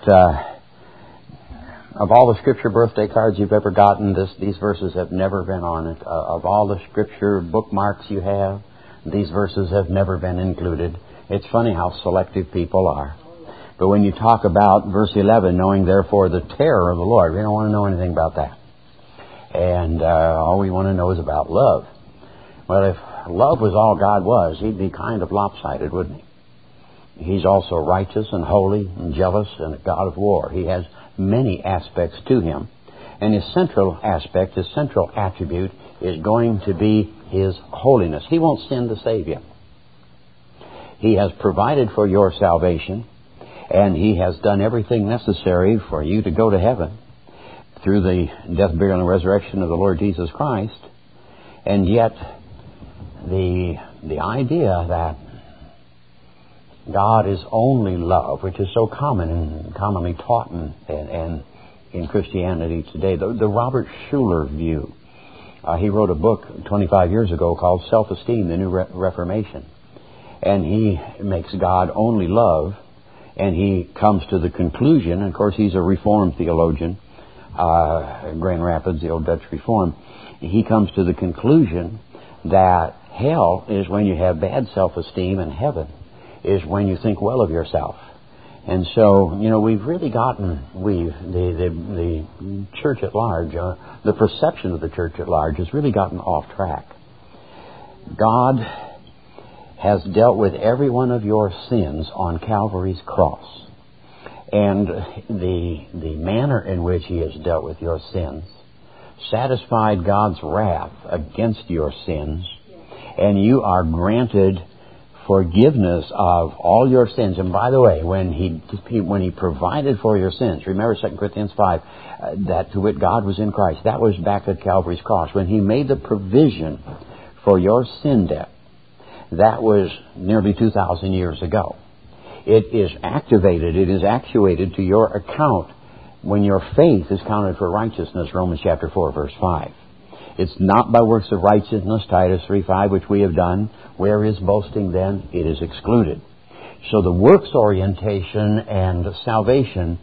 that of all the Scripture birthday cards you've ever gotten, these verses have never been on it. Of all the Scripture bookmarks you have, these verses have never been included. It's funny how selective people are. But when you talk about verse 11, knowing therefore the terror of the Lord, we don't want to know anything about that. And all we want to know is about love. Well, if love was all God was, He'd be kind of lopsided, wouldn't He? He's also righteous and holy and jealous and a God of war. He has many aspects to Him. And His central aspect, His central attribute, is going to be His holiness. He won't sin to save you. He has provided for your salvation, and He has done everything necessary for you to go to heaven through the death, burial, and resurrection of the Lord Jesus Christ. And yet, the idea that God is only love, which is so common and commonly taught and in Christianity today, the Robert Schuller view. He wrote a book 25 years ago called Self-Esteem, the New Reformation. And he makes God only love, and he comes to the conclusion, and of course he's a Reformed theologian, Grand Rapids, the old Dutch Reform. He comes to the conclusion that hell is when you have bad self-esteem, and heaven is when you think well of yourself. And so, we've really gotten, the church at large, the perception of the church at large has really gotten off track. God has dealt with every one of your sins on Calvary's cross. And the manner in which He has dealt with your sins satisfied God's wrath against your sins, and you are granted forgiveness of all your sins. And by the way, when He provided for your sins, remember 2 Corinthians 5, that to wit God was in Christ. That was back at Calvary's cross. When He made the provision for your sin debt, that was nearly 2,000 years ago. It is activated, it is actuated to your account when your faith is counted for righteousness, Romans chapter 4, verse 5. It's not by works of righteousness, Titus 3:5, which we have done. Where is boasting then? It is excluded. So the works orientation and salvation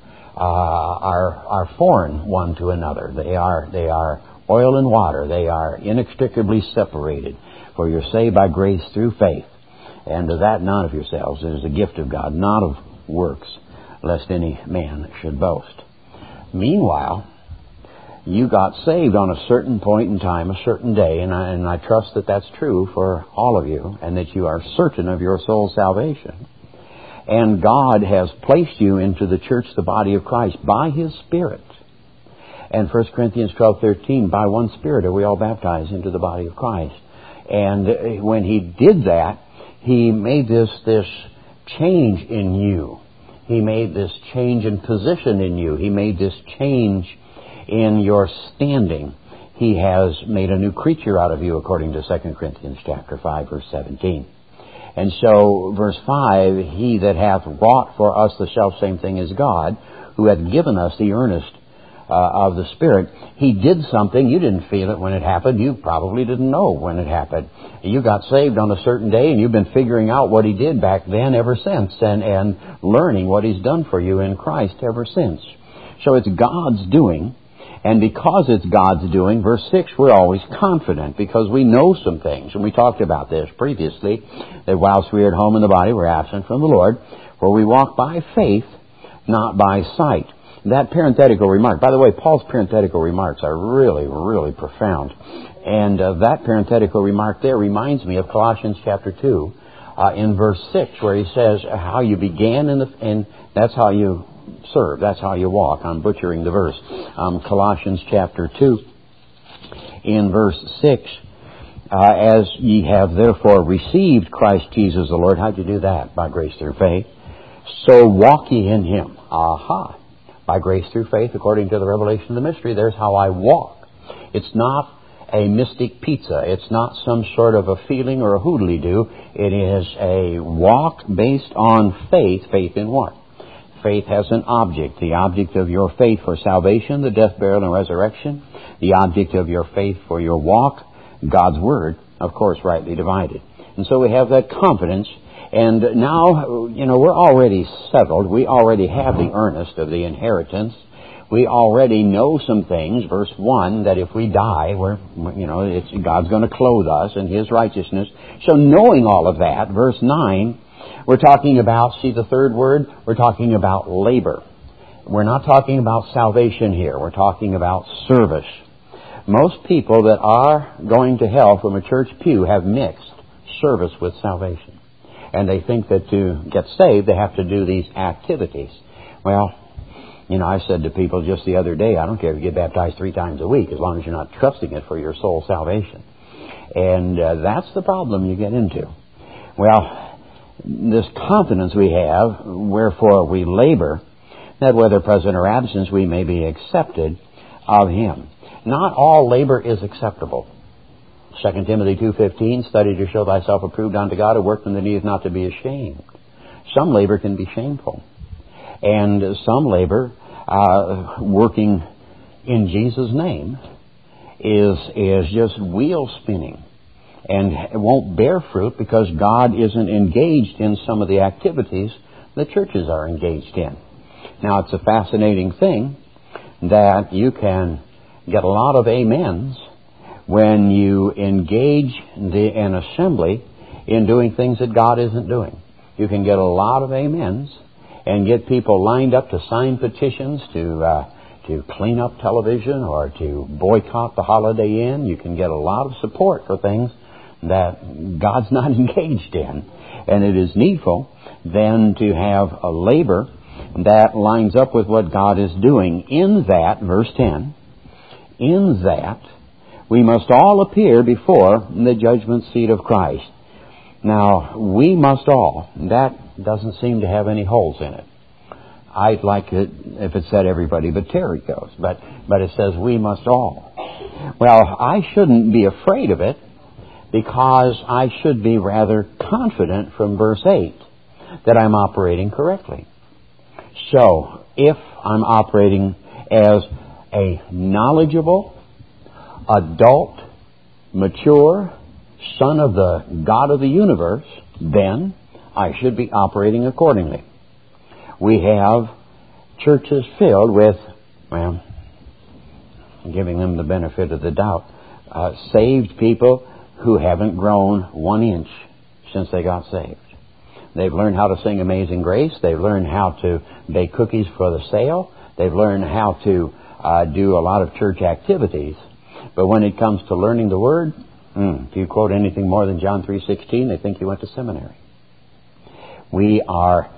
are foreign one to another. They are oil and water. They are inextricably separated. For you're saved by grace through faith, and that not of yourselves. It is a gift of God, not of works, lest any man should boast. Meanwhile, you got saved on a certain point in time, a certain day, and I trust that that's true for all of you, and that you are certain of your soul's salvation. And God has placed you into the church, the body of Christ, by His Spirit. And 1 Corinthians 12:13, by one Spirit are we all baptized into the body of Christ. And when He did that, He made this change in you. He made this change in position in you. He made this change in your standing. He has made a new creature out of you, according to 2 Corinthians chapter 5, verse 17. And so, verse 5, He that hath wrought for us the selfsame thing is God, who hath given us the earnest of the Spirit. He did something. You didn't feel it when it happened. You probably didn't know when it happened. You got saved on a certain day, and you've been figuring out what He did back then ever since, and learning what He's done for you in Christ ever since. So it's God's doing, and because it's God's doing, verse 6, we're always confident because we know some things. And we talked about this previously, that whilst we are at home in the body, we're absent from the Lord, for we walk by faith, not by sight. That parenthetical remark, by the way, Paul's parenthetical remarks are really, really profound. And that parenthetical remark there reminds me of Colossians chapter 2 in verse 6, where he says how you began and that's how you serve, that's how you walk. I'm butchering the verse. Colossians chapter 2 in verse 6, as ye have therefore received Christ Jesus the Lord. How'd you do that? By grace through faith. So walk ye in Him. Aha! By grace through faith, according to the revelation of the mystery, there's how I walk. It's not a mystic pizza. It's not some sort of a feeling or a hoodly-doo. It is a walk based on faith. Faith in what? Faith has an object. The object of your faith for salvation, the death, burial, and resurrection. The object of your faith for your walk, God's Word, of course, rightly divided. And so we have that confidence. And now, we're already settled. We already have the earnest of the inheritance. We already know some things. Verse 1, that if we die, God's going to clothe us in His righteousness. So knowing all of that, verse 9, we're talking about, see the third word? We're talking about labor. We're not talking about salvation here. We're talking about service. Most people that are going to hell from a church pew have mixed service with salvation. And they think that to get saved, they have to do these activities. Well, I said to people just the other day, I don't care if you get baptized 3 times a week, as long as you're not trusting it for your soul salvation. And that's the problem you get into. Well, this confidence we have, wherefore we labor, that whether present or absent, we may be accepted of Him. Not all labor is acceptable. 2 Timothy 2:15, study to show thyself approved unto God, a workman that needeth not to be ashamed. Some labor can be shameful. And some labor, working in Jesus' name, is just wheel spinning. And it won't bear fruit because God isn't engaged in some of the activities that churches are engaged in. Now, it's a fascinating thing that you can get a lot of amens when you engage an assembly in doing things that God isn't doing. You can get a lot of amens and get people lined up to sign petitions to clean up television or to boycott the Holiday Inn. You can get a lot of support for things that God's not engaged in. And it is needful then to have a labor that lines up with what God is doing. In that, verse 10, in that we must all appear before the judgment seat of Christ. Now, we must all. That doesn't seem to have any holes in it. I'd like it if it said everybody but Terry goes, but it says we must all. Well, I shouldn't be afraid of it because I should be rather confident from verse 8 that I'm operating correctly. So, if I'm operating as a knowledgeable, adult, mature son of the God of the universe, then I should be operating accordingly. We have churches filled with, giving them the benefit of the doubt, saved people who haven't grown 1 inch since they got saved. They've learned how to sing Amazing Grace. They've learned how to bake cookies for the sale. They've learned how to do a lot of church activities. But when it comes to learning the Word, if you quote anything more than John 3:16, they think you went to seminary. We are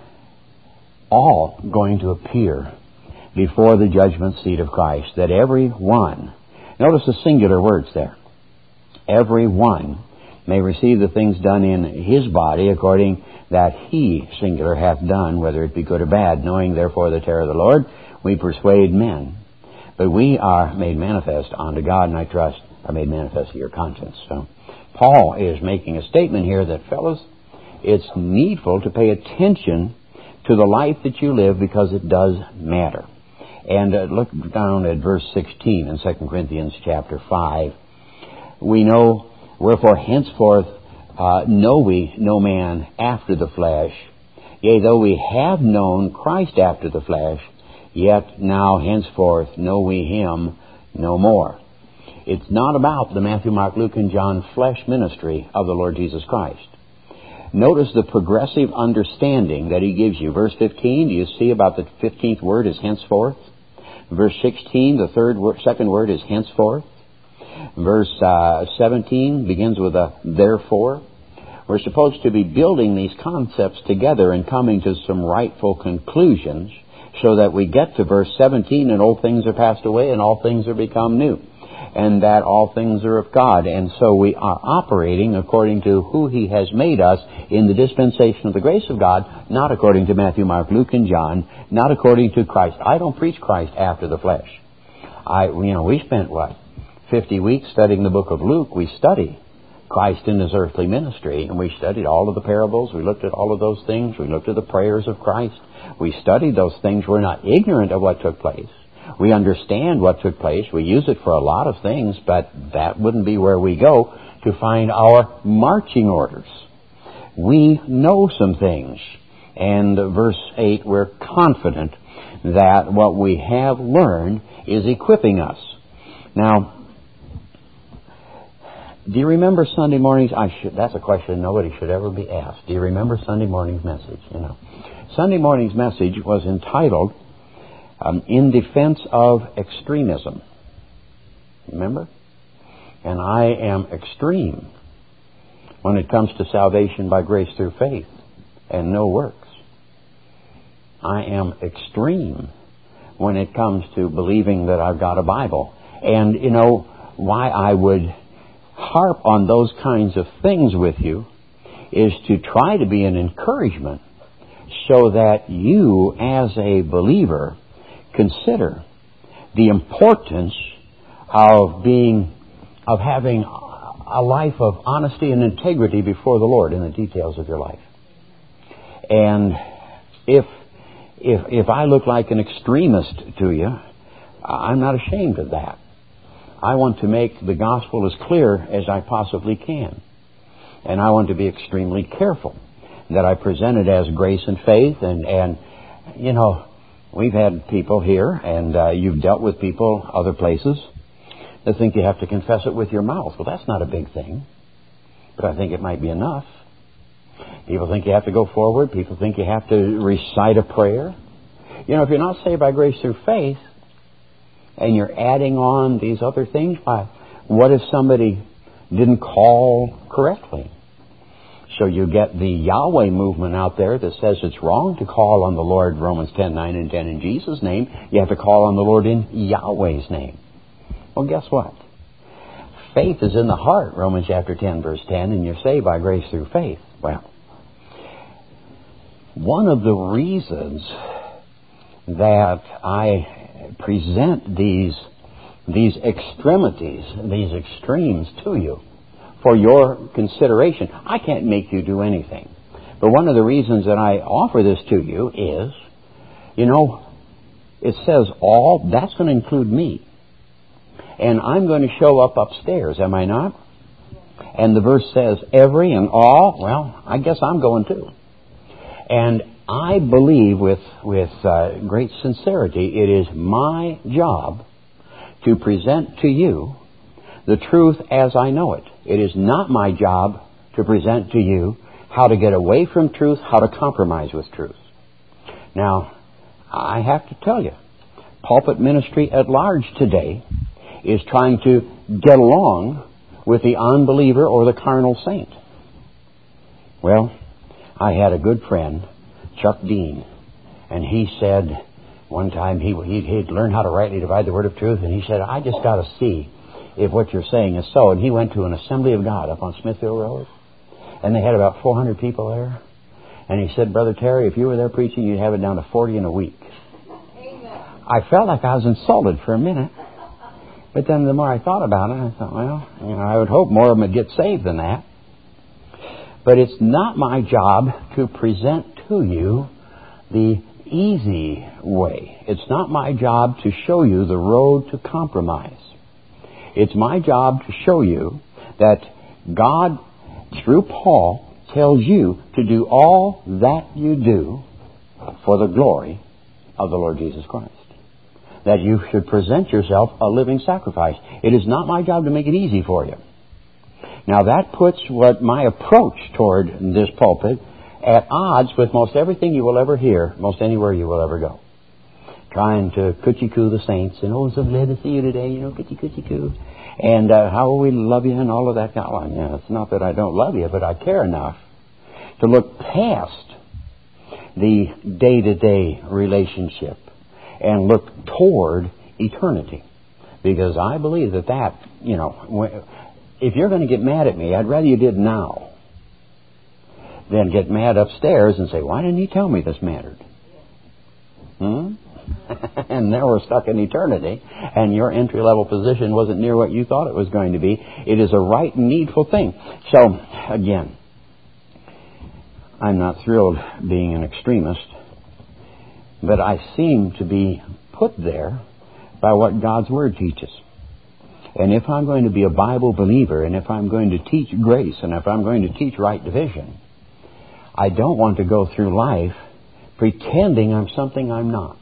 all going to appear before the judgment seat of Christ, that every one, notice the singular words there, every one may receive the things done in his body according that he, singular, hath done, whether it be good or bad. Knowing therefore the terror of the Lord, we persuade men. But we are made manifest unto God, and I trust are made manifest to your conscience. So Paul is making a statement here that, fellas, it's needful to pay attention to the life that you live because it does matter. And look down at verse 16 in 2 Corinthians chapter 5. We know, wherefore henceforth know we no man after the flesh. Yea, though we have known Christ after the flesh, yet now henceforth know we him no more. It's not about the Matthew, Mark, Luke, and John flesh ministry of the Lord Jesus Christ. Notice the progressive understanding that he gives you. Verse 15, do you see about the 15th word is henceforth? Verse 16, the second word is henceforth. Verse 17 begins with a therefore. We're supposed to be building these concepts together and coming to some rightful conclusions so that we get to verse 17 and old things are passed away and all things are become new. And that all things are of God. And so we are operating according to who He has made us in the dispensation of the grace of God, not according to Matthew, Mark, Luke, and John, not according to Christ. I don't preach Christ after the flesh. We spent, 50 weeks studying the book of Luke. We study Christ in His earthly ministry, and we studied all of the parables. We looked at all of those things. We looked at the prayers of Christ. We studied those things. We're not ignorant of what took place. We understand what took place. We use it for a lot of things, but that wouldn't be where we go to find our marching orders. we know some things. And verse 8, we're confident that what we have learned is equipping us. Now, do you remember Sunday mornings? That's a question nobody should ever be asked. Do you remember Sunday morning's message? Sunday morning's message was entitled, In Defense of Extremism. Remember? And I am extreme when it comes to salvation by grace through faith and no works. I am extreme when it comes to believing that I've got a Bible. And why I would harp on those kinds of things with you is to try to be an encouragement so that you, as a believer, consider the importance of having a life of honesty and integrity before the Lord in the details of your life. And if I look like an extremist to you, I'm not ashamed of that. I want to make the gospel as clear as I possibly can. And I want to be extremely careful that I present it as grace and faith. And we've had people here, and you've dealt with people other places, that think you have to confess it with your mouth. Well, that's not a big thing, but I think it might be enough. People think you have to go forward. People think you have to recite a prayer. If you're not saved by grace through faith, and you're adding on these other things, what if somebody didn't call correctly? So you get the Yahweh movement out there that says it's wrong to call on the Lord, Romans 10:9 and 10, in Jesus' name. You have to call on the Lord in Yahweh's name. Well, guess what? Faith is in the heart, Romans chapter 10, verse 10, and you're saved by grace through faith. Well, one of the reasons that I present these extremities, these extremes to you for your consideration, I can't make you do anything. But one of the reasons that I offer this to you is, it says all, that's going to include me. And I'm going to show up upstairs, am I not? And the verse says every and all. Well, I guess I'm going too. And I believe with great sincerity, it is my job to present to you the truth as I know it. It is not my job to present to you how to get away from truth, how to compromise with truth. Now, I have to tell you, pulpit ministry at large today is trying to get along with the unbeliever or the carnal saint. Well, I had a good friend, Chuck Dean, and he said one time he'd learned how to rightly divide the word of truth, and he said, I just got to see if what you're saying is so. And he went to an Assembly of God up on Smithville Road, and they had about 400 people there. And he said, Brother Terry, if you were there preaching, you'd have it down to 40 in a week. Amen. I felt like I was insulted for a minute. But then the more I thought about it, I thought, well, I would hope more of them would get saved than that. But it's not my job to present to you the easy way. It's not my job to show you the road to compromise. It's my job to show you that God, through Paul, tells you to do all that you do for the glory of the Lord Jesus Christ. That you should present yourself a living sacrifice. It is not my job to make it easy for you. Now that puts what my approach toward this pulpit at odds with most everything you will ever hear, most anywhere you will ever go. Trying to coochie-coo the saints, and oh, so glad to see you today, coochie-coo. And how will we love you and all of that. Well, it's not that I don't love you, but I care enough to look past the day-to-day relationship and look toward eternity. Because I believe that, if you're going to get mad at me, I'd rather you did now than get mad upstairs and say, why didn't he tell me this mattered? And now we're stuck in eternity, and your entry-level position wasn't near what you thought it was going to be. It is a right and needful thing. So, again, I'm not thrilled being an extremist, but I seem to be put there by what God's Word teaches. And if I'm going to be a Bible believer, and if I'm going to teach grace, and if I'm going to teach right division, I don't want to go through life pretending I'm something I'm not.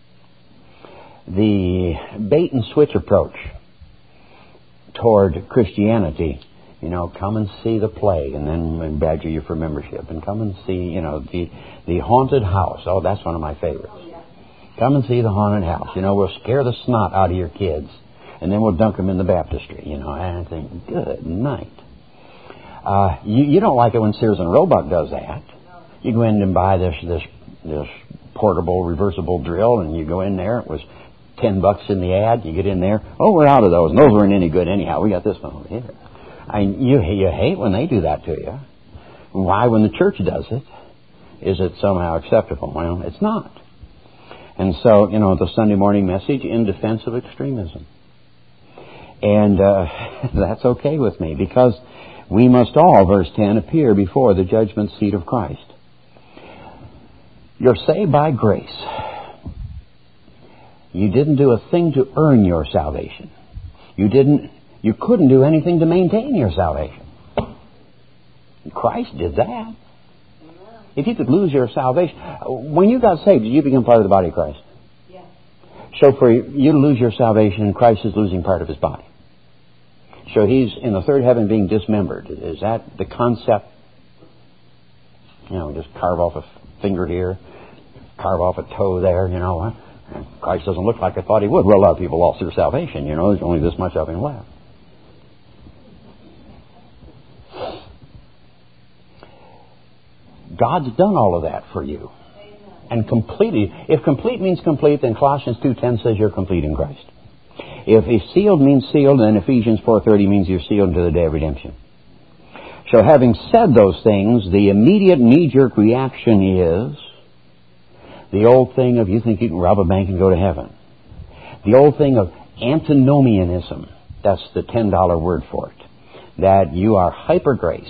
The bait and switch approach toward Christianity, come and see the play, and then badger you for membership, and come and see, the haunted house. Oh, that's one of my favorites. Come and see the haunted house. We'll scare the snot out of your kids, and then we'll dunk them in the baptistry. And I think, good night. You don't like it when Sears and Roebuck does that. You go in and buy this portable, reversible drill, and you go in there. It was $10 in the ad. You get in there. Oh, we're out of those. And those weren't any good anyhow. We got this one over here. You hate when they do that to you. Why, when the church does it, is it somehow acceptable? Well, it's not. And so, the Sunday morning message in defense of extremism. And that's okay with me, because we must all, verse 10, appear before the judgment seat of Christ. You're saved by grace. You didn't do a thing to earn your salvation. You couldn't do anything to maintain your salvation. Christ did that. If you could lose your salvation, when you got saved, did you become part of the body of Christ? Yes. So for you to lose your salvation, Christ is losing part of His body. So He's in the third heaven being dismembered. Is that the concept? Just carve off a finger here, carve off a toe there, Christ doesn't look like I thought He would. Well, a lot of people lost their salvation, there's only this much of Him left. God's done all of that for you. And completely. If complete means complete, then Colossians 2:10 says you're complete in Christ. If sealed means sealed, then Ephesians 4:30 means you're sealed until the day of redemption. So having said those things, the immediate knee-jerk reaction is the old thing of you think you can rob a bank and go to heaven. The old thing of antinomianism. That's the $10 word for it. That you are hyper grace.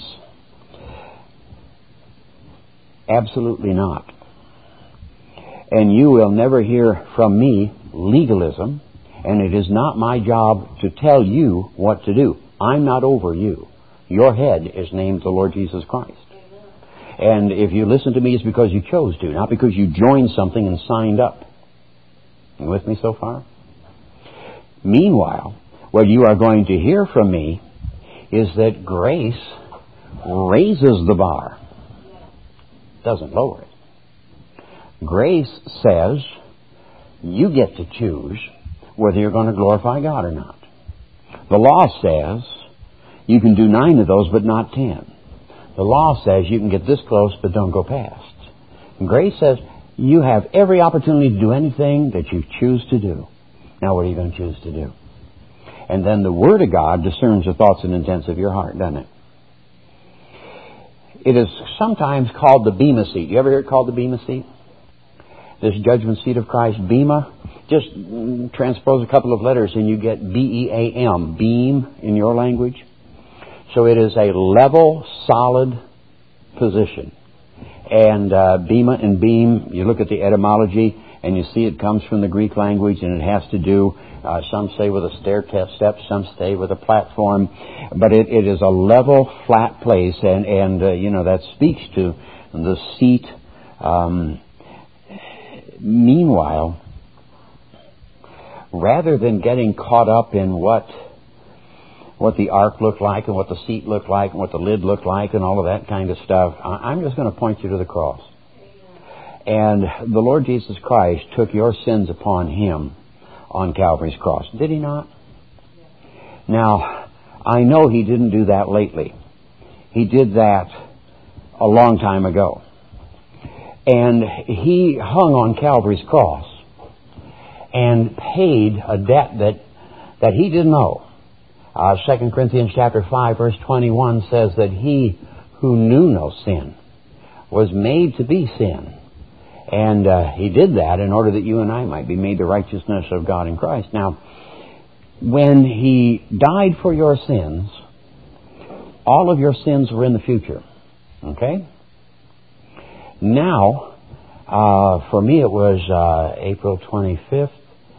Absolutely not. And you will never hear from me legalism, and it is not my job to tell you what to do. I'm not over you. Your head is named the Lord Jesus Christ. And if you listen to me, it's because you chose to, not because you joined something and signed up. You with me so far? Meanwhile, what you are going to hear from me is that grace raises the bar. Doesn't lower it. Grace says you get to choose whether you're going to glorify God or not. The law says you can do 9 of those but not 10. The law says you can get this close but don't go past. And grace says you have every opportunity to do anything that you choose to do. Now what are you going to choose to do? And then the Word of God discerns the thoughts and intents of your heart, doesn't it? It is sometimes called the Bema seat. You ever hear it called the Bema seat? This judgment seat of Christ, Bema. Just transpose a couple of letters and you get B-E-A-M, beam in your language. So it is a level, solid position. And Bema and beam, you look at the etymology and you see it comes from the Greek language, and it has to do, some say with a stair step, some say with a platform. But it is a level, flat place, and that speaks to the seat. Meanwhile, rather than getting caught up in what the ark looked like and what the seat looked like and what the lid looked like and all of that kind of stuff, I'm just going to point you to the cross. And the Lord Jesus Christ took your sins upon Him on Calvary's cross. Did He not? Now, I know He didn't do that lately. He did that a long time ago. And He hung on Calvary's cross and paid a debt that He didn't owe. 2 Corinthians chapter 5, verse 21 says that He who knew no sin was made to be sin. And He did that in order that you and I might be made the righteousness of God in Christ. Now, when He died for your sins, all of your sins were in the future. Okay? Now, for me it was April 25th,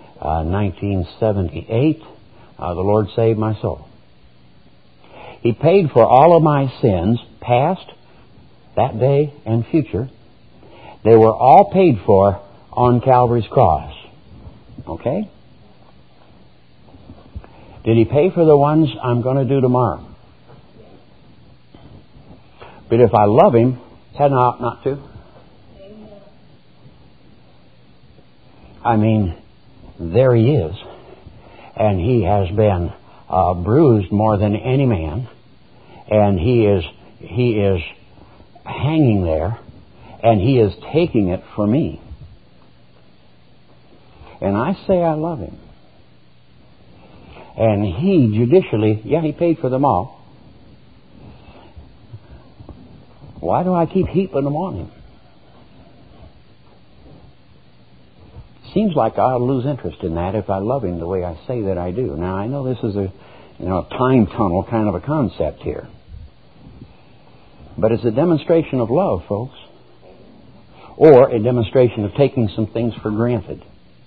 1978. The Lord saved my soul. He paid for all of my sins, past, that day and future, they were all paid for on Calvary's cross. Okay? Did He pay for the ones I'm going to do tomorrow? But if I love Him, had I ought not to? I mean, there He is. And He has been bruised more than any man. And He is hanging there. And He is taking it for me. And I say I love Him. And He judicially, He paid for them all. Why do I keep heaping them on Him? Seems like I'll lose interest in that if I love Him the way I say that I do. Now, I know this is a time tunnel kind of a concept here. But it's a demonstration of love, folks. Or a demonstration of taking some things for granted.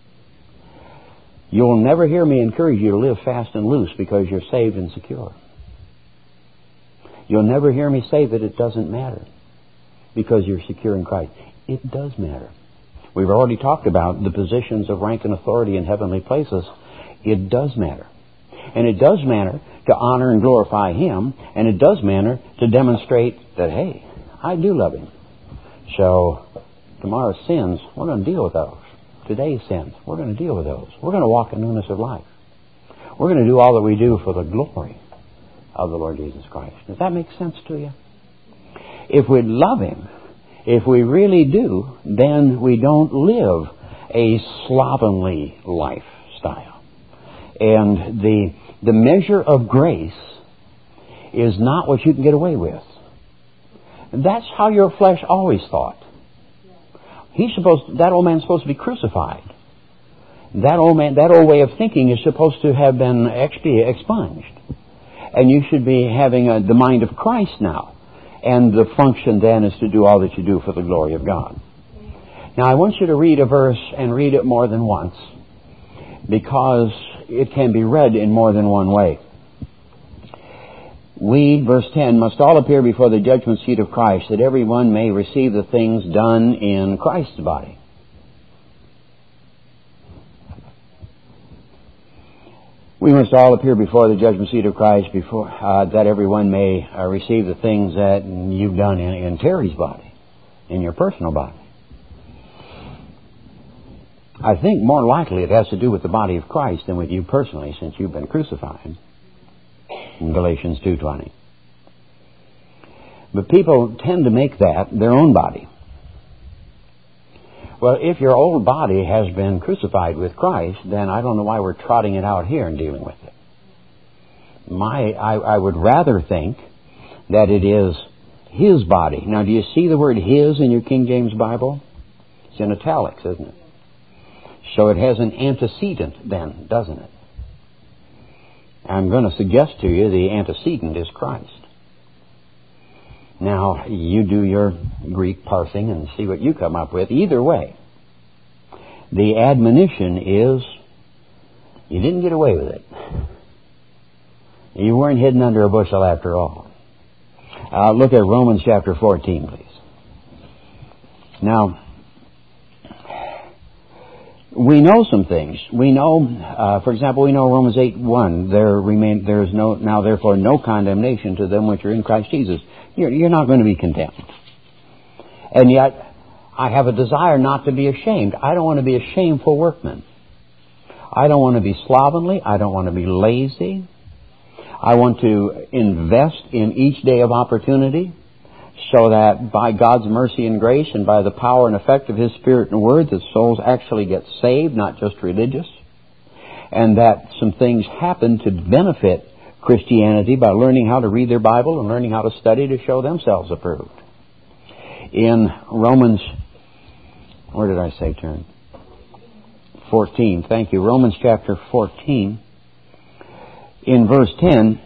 You'll never hear me encourage you to live fast and loose because you're saved and secure. You'll never hear me say that it doesn't matter because you're secure in Christ. It does matter. We've already talked about the positions of rank and authority in heavenly places. It does matter. And it does matter to honor and glorify Him. And it does matter to demonstrate that, hey, I do love Him. So tomorrow's sins, we're going to deal with those. Today's sins, we're going to deal with those. We're going to walk in newness of life. We're going to do all that we do for the glory of the Lord Jesus Christ. Does that make sense to you? If we love Him, if we really do, then we don't live a slovenly lifestyle. And the measure of grace is not what you can get away with. That's how your flesh always thought. That old man's supposed to be crucified. That old way of thinking is supposed to have been expunged. And you should be having the mind of Christ now. And the function then is to do all that you do for the glory of God. Now I want you to read a verse and read it more than once, because it can be read in more than one way. We, verse 10, must all appear before the judgment seat of Christ, that everyone may receive the things done in Christ's body. We must all appear before the judgment seat of Christ that everyone may receive the things that you've done in Terry's body, in your personal body. I think more likely it has to do with the body of Christ than with you personally, since you've been crucified. In Galatians 2:20. But people tend to make that their own body. Well, if your old body has been crucified with Christ, then I don't know why we're trotting it out here and dealing with it. I would rather think that it is His body. Now, do you see the word His in your King James Bible? It's in italics, isn't it? So it has an antecedent then, doesn't it? I'm going to suggest to you the antecedent is Christ. Now, you do your Greek parsing and see what you come up with. Either way, the admonition is, you didn't get away with it. You weren't hidden under a bushel after all. Look at Romans chapter 14, please. Now, we know some things. We know, for example, we know Romans 8:1. There is now therefore no condemnation to them which are in Christ Jesus. You're not going to be condemned. And yet, I have a desire not to be ashamed. I don't want to be a shameful workman. I don't want to be slovenly. I don't want to be lazy. I want to invest in each day of opportunity, so that by God's mercy and grace and by the power and effect of His Spirit and Word, that souls actually get saved, not just religious, and that some things happen to benefit Christianity by learning how to read their Bible and learning how to study to show themselves approved. In Romans, where did I say turn? 14, thank you. Romans chapter 14, in verse 10,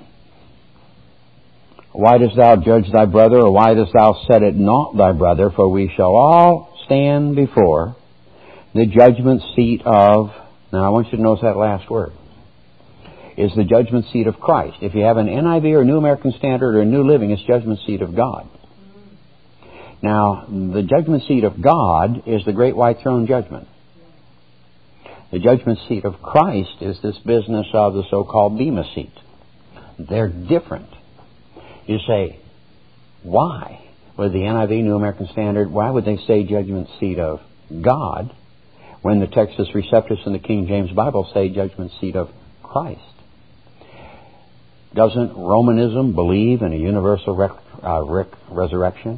why dost thou judge thy brother, or why dost thou set at naught thy brother? For we shall all stand before the judgment seat of... Now I want you to notice that last word. Is the judgment seat of Christ. If you have an NIV or New American Standard or a New Living, it's judgment seat of God. Now, the judgment seat of God is the great white throne judgment. The judgment seat of Christ is this business of the so-called Bema seat. They're different. You say, why? With the NIV, New American Standard, why would they say judgment seat of God when the Textus Receptus and the King James Bible say judgment seat of Christ? Doesn't Romanism believe in a universal resurrection?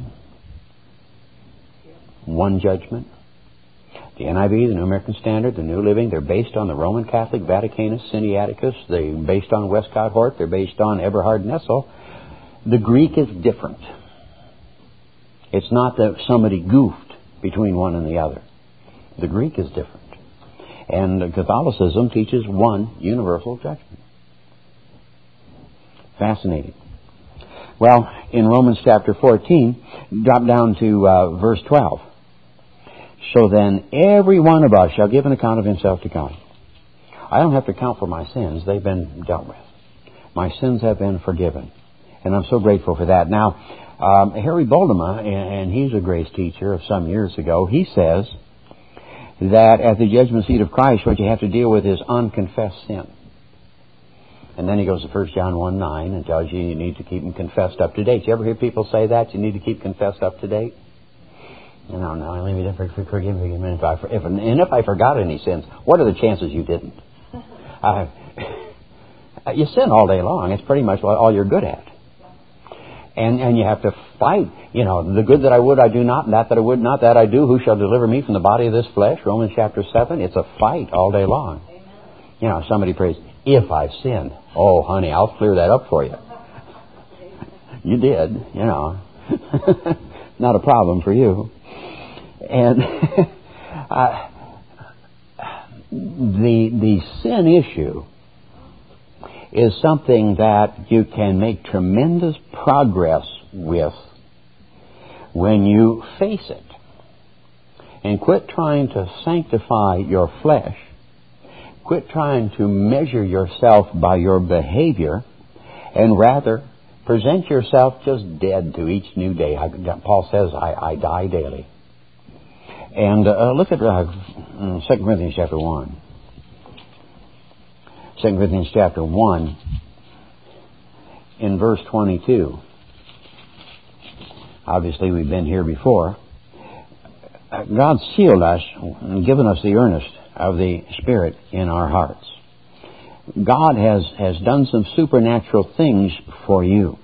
One judgment. The NIV, the New American Standard, the New Living, they're based on the Roman Catholic Vaticanus Sinaiticus. They're based on Westcott Hort. They're based on Eberhard Nessel. The Greek is different. It's not that somebody goofed between one and the other. The Greek is different. And Catholicism teaches one universal judgment. Fascinating. Well, in Romans chapter 14, drop down to verse 12. So then every one of us shall give an account of himself to God. I don't have to account for my sins. They've been dealt with. My sins have been forgiven. And I'm so grateful for that. Now, Harry Boldema, and he's a grace teacher of some years ago, he says that at the judgment seat of Christ, what you have to deal with is unconfessed sin. And then he goes to 1 John 1:9 and tells you need to keep them confessed up to date. You ever hear people say that? You need to keep confessed up to date? No, let me forgive me. If I forgot any sins, what are the chances you didn't? You sin all day long. It's pretty much all you're good at. And you have to fight. You know, the good that I would I do not, and that I would not, that I do. Who shall deliver me from the body of this flesh? Romans chapter 7. It's a fight all day long. You know, somebody prays, if I've sinned. Oh, honey, I'll clear that up for you. You did, you know. Not a problem for you. And the sin issue is something that you can make tremendous progress with when you face it. And quit trying to sanctify your flesh. Quit trying to measure yourself by your behavior, and rather present yourself just dead to each new day. Paul says, I die daily. And look at 2 Corinthians chapter 1. 2 Corinthians chapter 1 in verse 22. Obviously, we've been here before. God sealed us and given us the earnest of the Spirit in our hearts. God has done some supernatural things for you.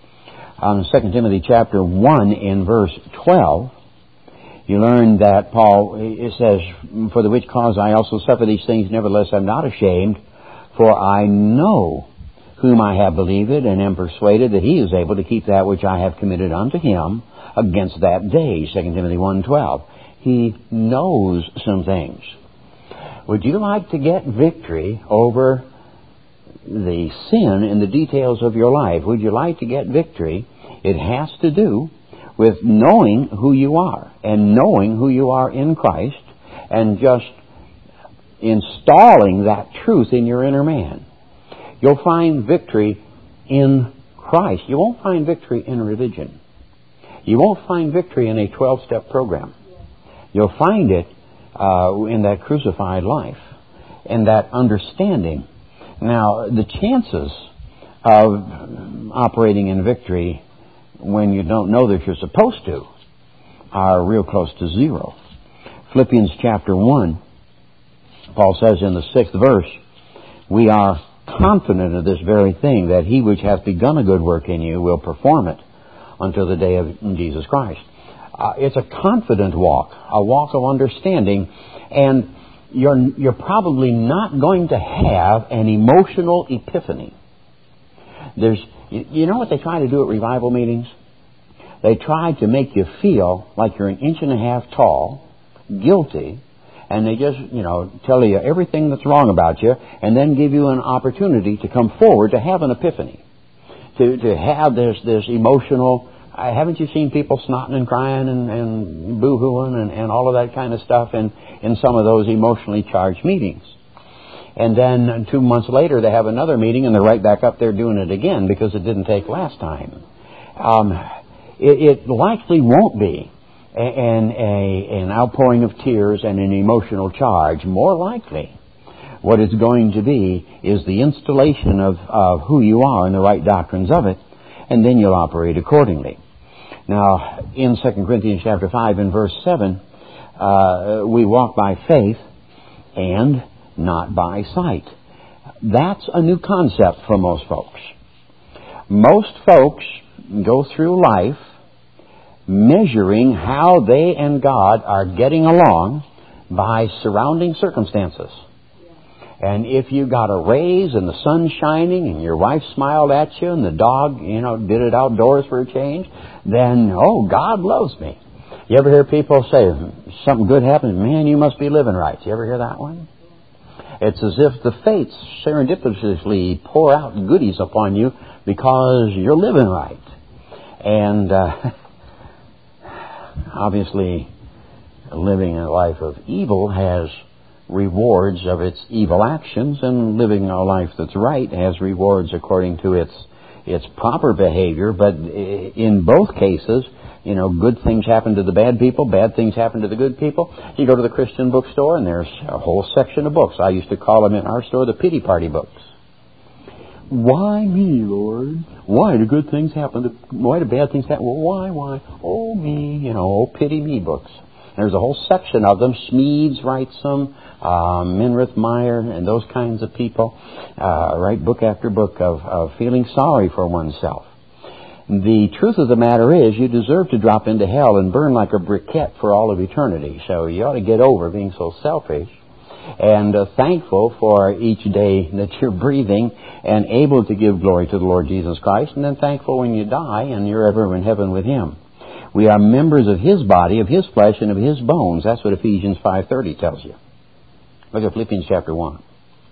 2 Timothy chapter 1 in verse 12, you learn that Paul, it says, for the which cause I also suffer these things, nevertheless I'm not ashamed, for I know whom I have believed, and am persuaded that he is able to keep that which I have committed unto him against that day. 2 Timothy 1:12. He knows some things. Would you like to get victory over the sin in the details of your life? Would you like to get victory? It has to do with knowing who you are, and knowing who you are in Christ, and just installing that truth in your inner man. You'll find victory in Christ. You won't find victory in religion. You won't find victory in a 12-step program. You'll find it in that crucified life, and that understanding. Now, the chances of operating in victory when you don't know that you're supposed to are real close to zero. Philippians chapter 1, Paul says in the 6th verse, we are confident of this very thing, that he which hath begun a good work in you will perform it until the day of Jesus Christ. It's a confident walk, a walk of understanding, and you're probably not going to have an emotional epiphany. You know what they try to do at revival meetings? They try to make you feel like you're 1.5 inches tall, guilty, and they just, tell you everything that's wrong about you, and then give you an opportunity to come forward to have an epiphany, to have this emotional. Haven't you seen people snotting and crying and boo-hooing and all of that kind of stuff in some of those emotionally charged meetings? And then 2 months later, they have another meeting, and they're right back up there doing it again because it didn't take last time. It likely won't be an outpouring of tears and an emotional charge. More likely, what it's going to be is the installation of who you are and the right doctrines of it, and then you'll operate accordingly. Now, in 2 Corinthians chapter 5 and verse 7, we walk by faith and not by sight. That's a new concept for most folks. Most folks go through life measuring how they and God are getting along by surrounding circumstances. And if you got a raise and the sun's shining and your wife smiled at you and the dog, did it outdoors for a change, then, oh, God loves me. You ever hear people say, something good happens, man, you must be living right. You ever hear that one? It's as if the fates serendipitously pour out goodies upon you because you're living right. And obviously, living a life of evil has rewards of its evil actions, and living a life that's right has rewards according to its proper behavior. But in both cases, good things happen to the bad people, bad things happen to the good people. You go to the Christian bookstore and there's a whole section of books. I used to call them in our store the pity party books. Why me, Lord? Why do good things happen? Why do bad things happen? Well, why? Oh, me, pity me books. There's a whole section of them. Smedes writes them, Minirth Meyer, and those kinds of people write book after book of feeling sorry for oneself. The truth of the matter is you deserve to drop into hell and burn like a briquette for all of eternity. So you ought to get over being so selfish and thankful for each day that you're breathing and able to give glory to the Lord Jesus Christ, and then thankful when you die and you're ever in heaven with Him. We are members of His body, of His flesh, and of His bones. That's what Ephesians 5:30 tells you. Look at Philippians chapter 1.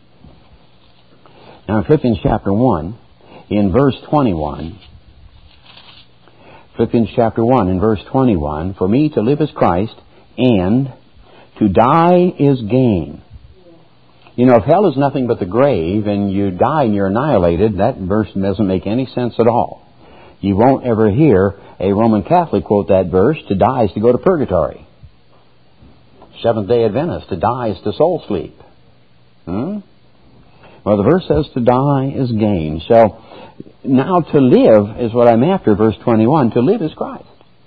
Now in Philippians chapter 1, in verse 21, Philippians chapter 1 in verse 21, for me to live is Christ, and to die is gain. If hell is nothing but the grave, and you die and you're annihilated, that verse doesn't make any sense at all. You won't ever hear a Roman Catholic quote that verse, to die is to go to purgatory. Seventh-day Adventist, to die is to soul sleep. Well, the verse says to die is gain. So, now to live is what I'm after, verse 21. To live is Christ.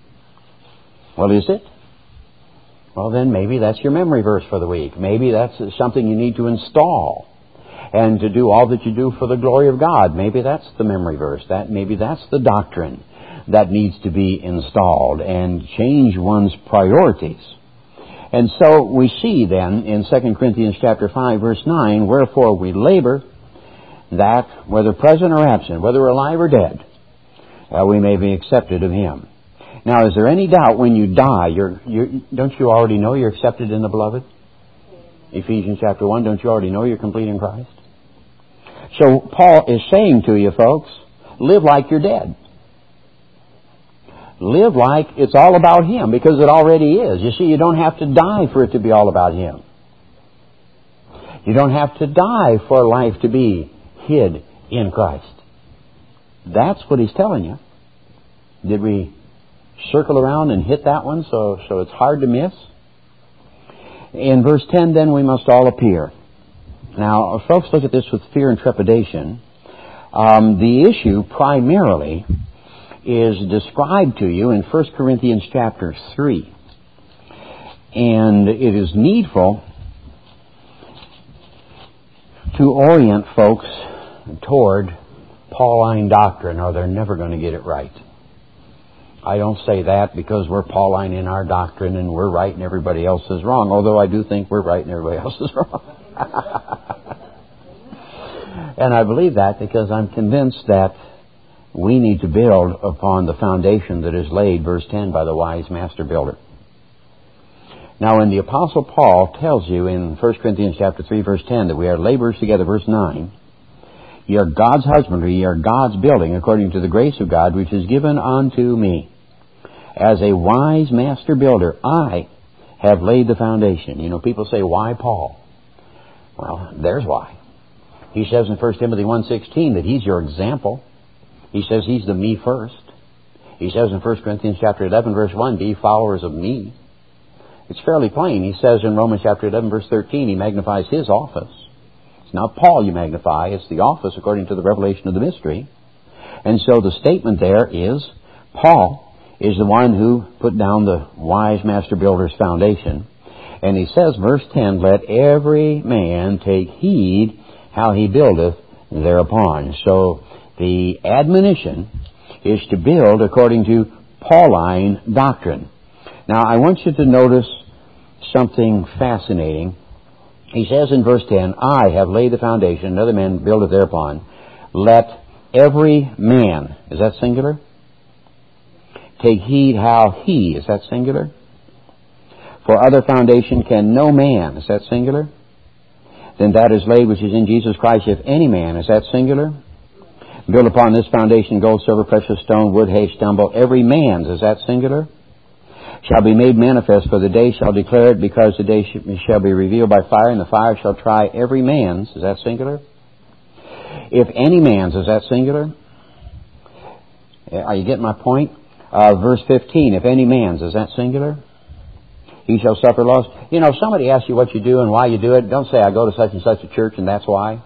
Well, is it? Well, then maybe that's your memory verse for the week. Maybe that's something you need to install and to do all that you do for the glory of God. Maybe that's the memory verse. Maybe that's the doctrine that needs to be installed and change one's priorities. And so we see then in 2 Corinthians chapter 5, verse 9, wherefore we labor that, whether present or absent, whether alive or dead, we may be accepted of Him. Now, is there any doubt when you die, don't you already know you're accepted in the Beloved? Ephesians chapter 1, don't you already know you're complete in Christ? So Paul is saying to you folks, live like you're dead. Live like it's all about Him, because it already is. You see, you don't have to die for it to be all about Him. You don't have to die for life to be hid in Christ. That's what he's telling you. Did we circle around and hit that one so it's hard to miss? In verse 10, then we must all appear. Now, folks look at this with fear and trepidation. The issue primarily is described to you in 1 Corinthians chapter 3. And it is needful to orient folks toward Pauline doctrine, or they're never going to get it right. I don't say that because we're Pauline in our doctrine and we're right and everybody else is wrong, although I do think we're right and everybody else is wrong. And I believe that because I'm convinced that we need to build upon the foundation that is laid, verse 10, by the wise master builder. Now, when the Apostle Paul tells you in 1 Corinthians chapter 3, verse 10, that we are laborers together, verse 9, ye are God's husbandry, ye are God's building, according to the grace of God, which is given unto me. As a wise master builder, I have laid the foundation. You know, people say, why Paul? Well, there's why. He says in 1 Timothy 1:16 that he's your example. He says he's the me first. He says in 1 Corinthians chapter 11, verse 1, be followers of me. It's fairly plain. He says in Romans chapter 11, verse 13, he magnifies his office. It's not Paul you magnify, it's the office according to the revelation of the mystery. And so the statement there is, Paul is the one who put down the wise master builder's foundation. And he says, verse 10, let every man take heed how he buildeth thereupon. So the admonition is to build according to Pauline doctrine. Now I want you to notice something fascinating. He says in verse 10, I have laid the foundation, another man buildeth thereupon. Let every man, is that singular? Take heed how he, is that singular? For other foundation can no man, is that singular? Then that is laid which is in Jesus Christ, if any man, is that singular? Build upon this foundation gold, silver, precious stone, wood, hay, stumble, every man's, is that singular? Shall be made manifest, for the day shall declare it, because the day shall be revealed by fire, and the fire shall try every man's, is that singular? If any man's, is that singular? Are you getting my point? Verse 15, if any man's, is that singular? He shall suffer loss. You know, if somebody asks you what you do and why you do it, don't say, I go to such and such a church and that's why.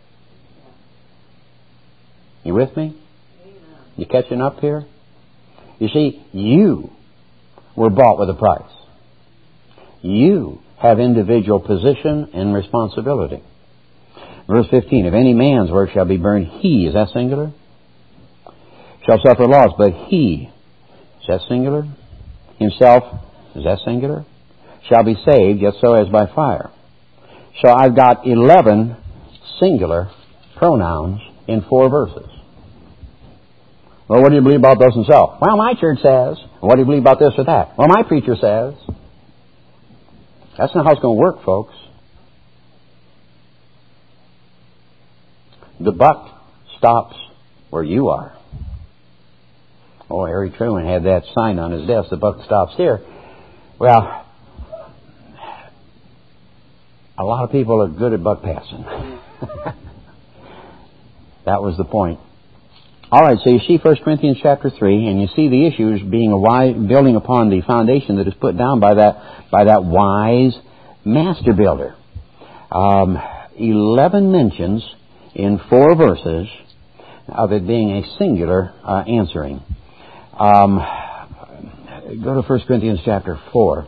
You with me? You catching up here? You see, you were bought with a price. You have individual position and responsibility. Verse 15, if any man's work shall be burned, he, is that singular? Shall suffer loss, but he, is that singular? Himself, is that singular? Shall be saved, yet so as by fire. So I've got 11 singular pronouns in 4 verses. Well, what do you believe about thus and so? Well, my church says. What do you believe about this or that? Well, my preacher says. That's not how it's going to work, folks. The buck stops where you are. Oh, Harry Truman had that sign on his desk, the buck stops here. Well, a lot of people are good at buck passing. That was the point. All right, so you see 1 Corinthians chapter 3, and you see the issues being building upon the foundation that is put down by that wise master builder. 11 mentions in 4 verses of it being a singular answering. Go to 1 Corinthians chapter 4.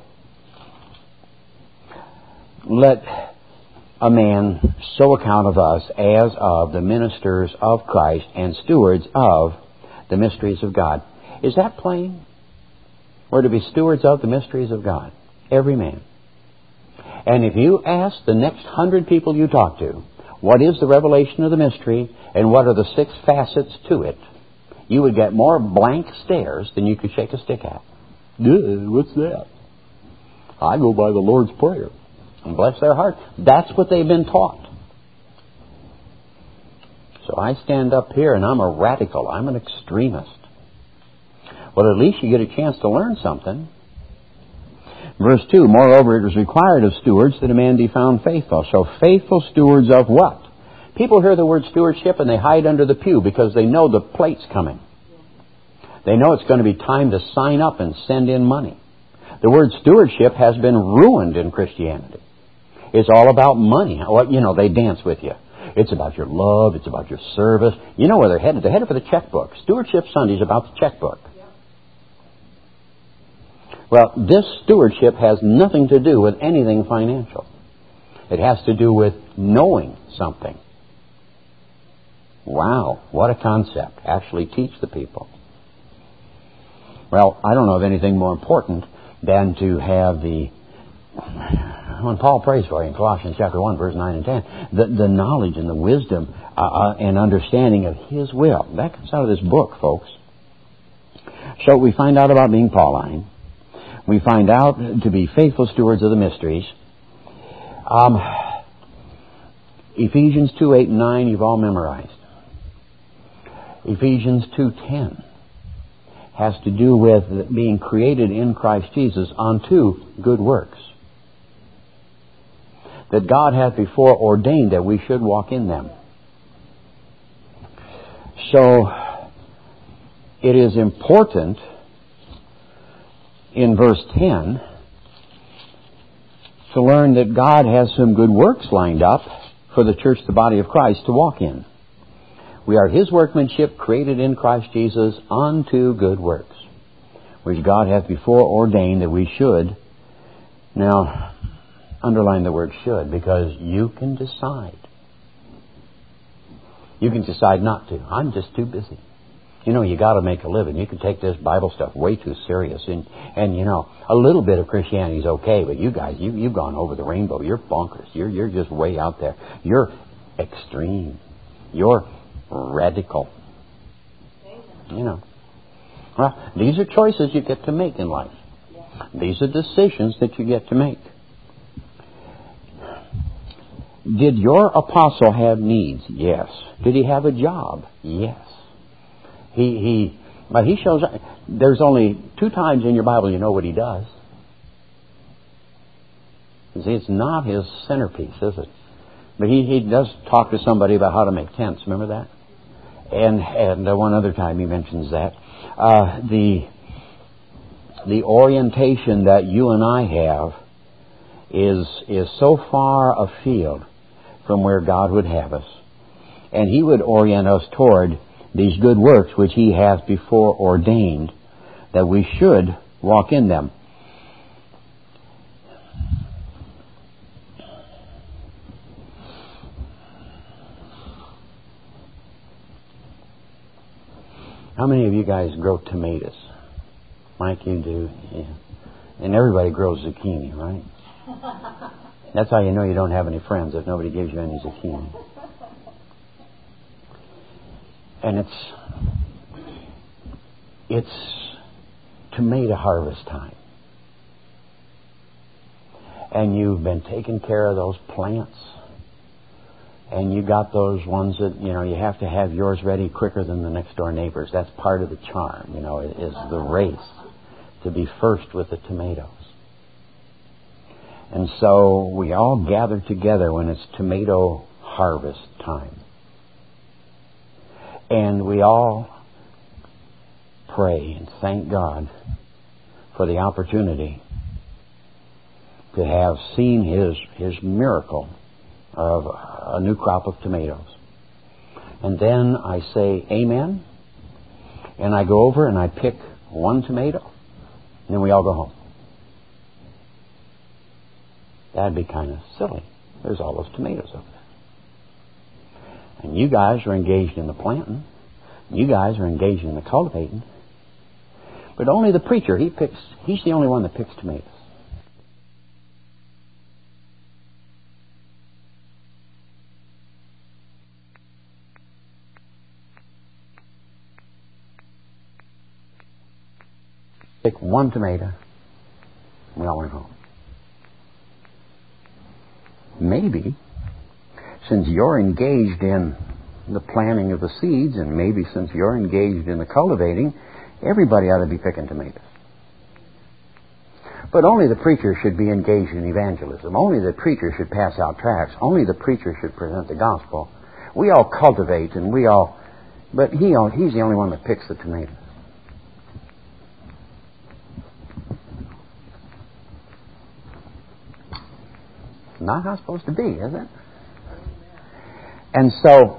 Let a man so account of us as of the ministers of Christ and stewards of the mysteries of God. Is that plain? We're to be stewards of the mysteries of God. Every man. And if you ask the next 100 people you talk to, what is the revelation of the mystery and what are the 6 facets to it, you would get more blank stares than you could shake a stick at. What's that? I go by the Lord's Prayer. And bless their heart. That's what they've been taught. So I stand up here and I'm a radical. I'm an extremist. Well, at least you get a chance to learn something. Verse 2, moreover, it is required of stewards that a man be found faithful. So faithful stewards of what? People hear the word stewardship and they hide under the pew because they know the plate's coming. They know it's going to be time to sign up and send in money. The word stewardship has been ruined in Christianity. It's all about money. You know, they dance with you. It's about your love. It's about your service. You know where they're headed. They're headed for the checkbook. Stewardship Sunday is about the checkbook. Well, this stewardship has nothing to do with anything financial. It has to do with knowing something. Wow, what a concept. Actually teach the people. Well, I don't know of anything more important than to have when Paul prays for you in Colossians chapter 1, verse 9 and 10, the knowledge and the wisdom and understanding of His will. That comes out of this book, folks. So we find out about being Pauline. We find out to be faithful stewards of the mysteries. Ephesians 2, 8 and 9, you've all memorized. Ephesians 2:10 has to do with being created in Christ Jesus unto good works, that God hath before ordained that we should walk in them. So, it is important in verse 10 to learn that God has some good works lined up for the church, the body of Christ, to walk in. We are His workmanship, created in Christ Jesus unto good works, which God hath before ordained that we should. Now, underline the word should, because you can decide. You can decide not to. I'm just too busy. You know, you got to make a living. You can take this Bible stuff way too serious. And you know, a little bit of Christianity is okay, but you guys, you've gone over the rainbow. You're bonkers. You're just way out there. You're extreme. You're radical. You know. Well, these are choices you get to make in life. These are decisions that you get to make. Did your apostle have needs? Yes. Did he have a job? Yes. But he shows, there's only 2 times in your Bible you know what he does. You see, it's not his centerpiece, is it? But he does talk to somebody about how to make tents. Remember that? And one other time he mentions that. The orientation that you and I have is so far afield from where God would have us. And He would orient us toward these good works which He hath before ordained that we should walk in them. How many of you guys grow tomatoes? Mike, you do. Yeah. And everybody grows zucchini, right? That's how you know you don't have any friends, if nobody gives you any zucchini. And it's tomato harvest time. And you've been taking care of those plants. And you got those ones that, you know, you have to have yours ready quicker than the next door neighbors. That's part of the charm, you know, is the race to be first with the tomatoes. And so we all gather together when it's tomato harvest time. And we all pray and thank God for the opportunity to have seen His miracle of a new crop of tomatoes. And then I say amen, and I go over and I pick one tomato, and then we all go home. That'd be kind of silly. There's all those tomatoes over there. And you guys are engaged in the planting. You guys are engaged in the cultivating. But only the preacher, he's the only one that picks tomatoes. Pick one tomato, and we all went home. Maybe, since you're engaged in the planting of the seeds, and maybe since you're engaged in the cultivating, everybody ought to be picking tomatoes. But only the preacher should be engaged in evangelism. Only the preacher should pass out tracts. Only the preacher should present the gospel. We all cultivate, and but he's the only one that picks the tomatoes. Not how it's supposed to be, is it? And so,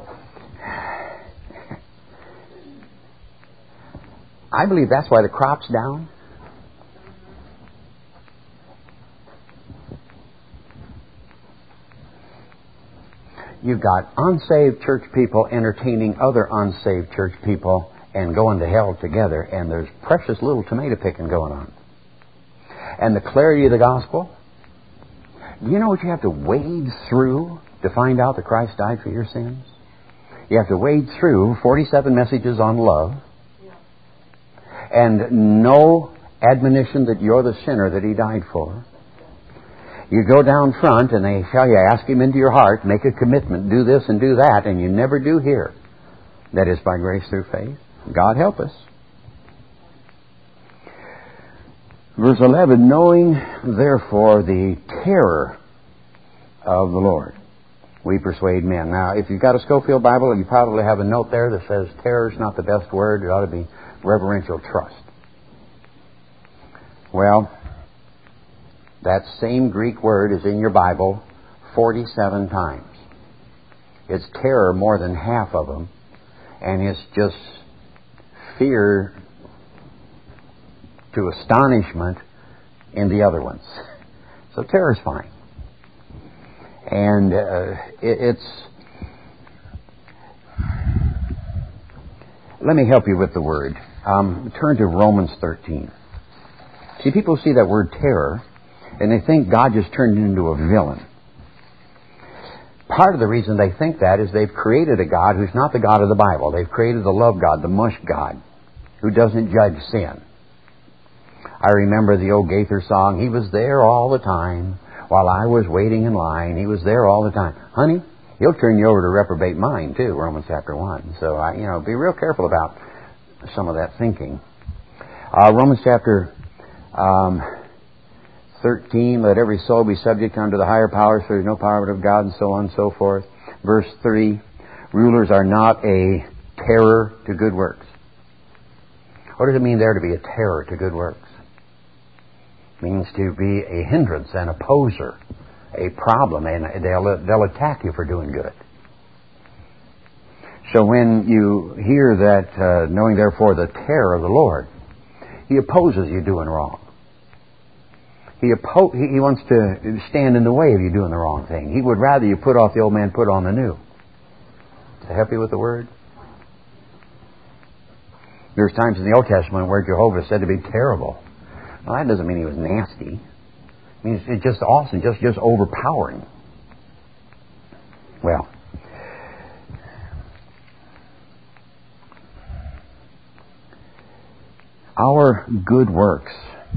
I believe that's why the crop's down. You've got unsaved church people entertaining other unsaved church people and going to hell together, and there's precious little tomato picking going on. And the clarity of the gospel, do you know what you have to wade through to find out that Christ died for your sins? You have to wade through 47 messages on love and no admonition that you're the sinner that He died for. You go down front and they tell you, ask Him into your heart, make a commitment, do this and do that, and you never do hear. That is by grace through faith. God help us. Verse 11, knowing therefore the terror of the Lord, we persuade men. Now, if you've got a Scofield Bible, you probably have a note there that says terror is not the best word. It ought to be reverential trust. Well, that same Greek word is in your Bible 47 times. It's terror more than half of them, and it's just fear to astonishment in the other ones. So terror is fine. And let me help you with the word. Turn to Romans 13. See, people see that word terror, and they think God just turned into a villain. Part of the reason they think that is they've created a God who's not the God of the Bible. They've created the love God, the mush God, who doesn't judge sin. I remember the old Gaither song, "He was there all the time while I was waiting in line. He was there all the time." Honey, He'll turn you over to reprobate mind too, Romans chapter 1. So, be real careful about some of that thinking. Romans chapter 13, let every soul be subject unto the higher powers, for there is no power but of God, and so on and so forth. Verse 3, rulers are not a terror to good works. What does it mean there to be a terror to good works? It means to be a hindrance, an opposer, a problem, and they'll attack you for doing good. So when you hear that, knowing therefore the terror of the Lord, He opposes you doing wrong. He wants to stand in the way of you doing the wrong thing. He would rather you put off the old man, put on the new. Is that happy with the word? There's times in the Old Testament where Jehovah is said to be terrible. Well, that doesn't mean He was nasty. It means it's just awesome, just overpowering. Well, our good works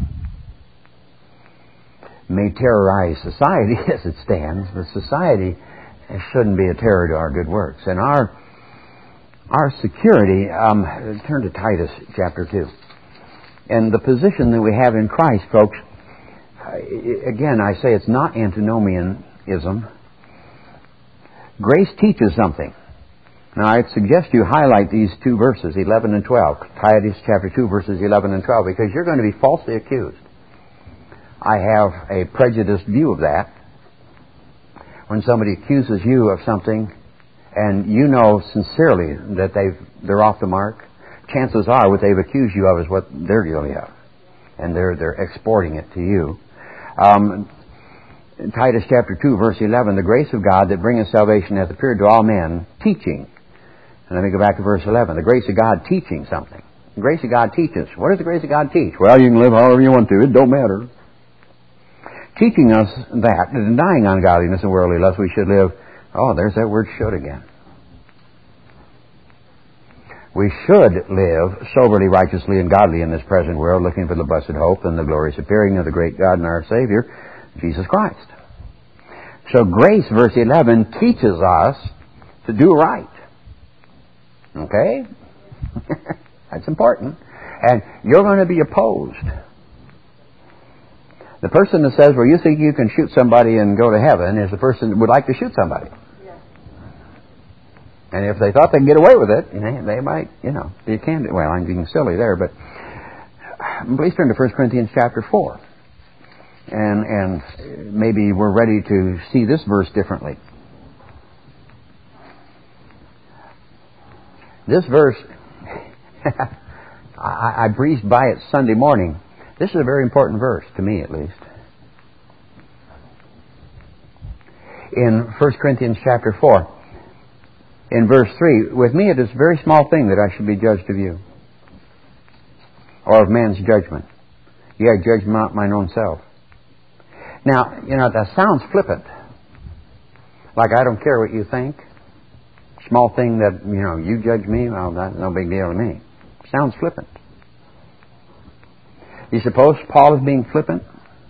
may terrorize society as it stands, but society shouldn't be a terror to our good works. And our security, turn to Titus chapter 2. And the position that we have in Christ, folks, again, I say it's not antinomianism. Grace teaches something. Now, I'd suggest you highlight these two verses, 11 and 12. Titus chapter 2, verses 11 and 12, because you're going to be falsely accused. I have a prejudiced view of that. When somebody accuses you of something, and you know sincerely that they're off the mark, chances are what they've accused you of is what they're guilty of. And they're exporting it to you. Titus chapter 2, verse 11, the grace of God that bringeth salvation hath appeared to all men, teaching. And let me go back to verse 11. The grace of God teaching something. The grace of God teaches. What does the grace of God teach? Well, you can live however you want to. It don't matter. Teaching us that, denying ungodliness and worldly lust, we should live. Oh, there's that word should again. We should live soberly, righteously, and godly in this present world, looking for the blessed hope and the glorious appearing of the great God and our Savior, Jesus Christ. So grace, verse 11, teaches us to do right. Okay? That's important. And you're going to be opposed. The person that says, well, you think you can shoot somebody and go to heaven, is the person that would like to shoot somebody. Yeah. And if they thought they could get away with it, they might, be a candidate. Well, I'm being silly there, but please turn to 1 Corinthians chapter 4. And maybe we're ready to see this verse differently. This verse, I breezed by it Sunday morning. This is a very important verse, to me at least. In 1 Corinthians chapter 4, in verse 3, with me it is a very small thing that I should be judged of you, or of man's judgment. Yea, I judge not mine own self. Now, that sounds flippant. Like, I don't care what you think. Small thing that, you judge me, well, that's no big deal to me. Sounds flippant. You suppose Paul is being flippant?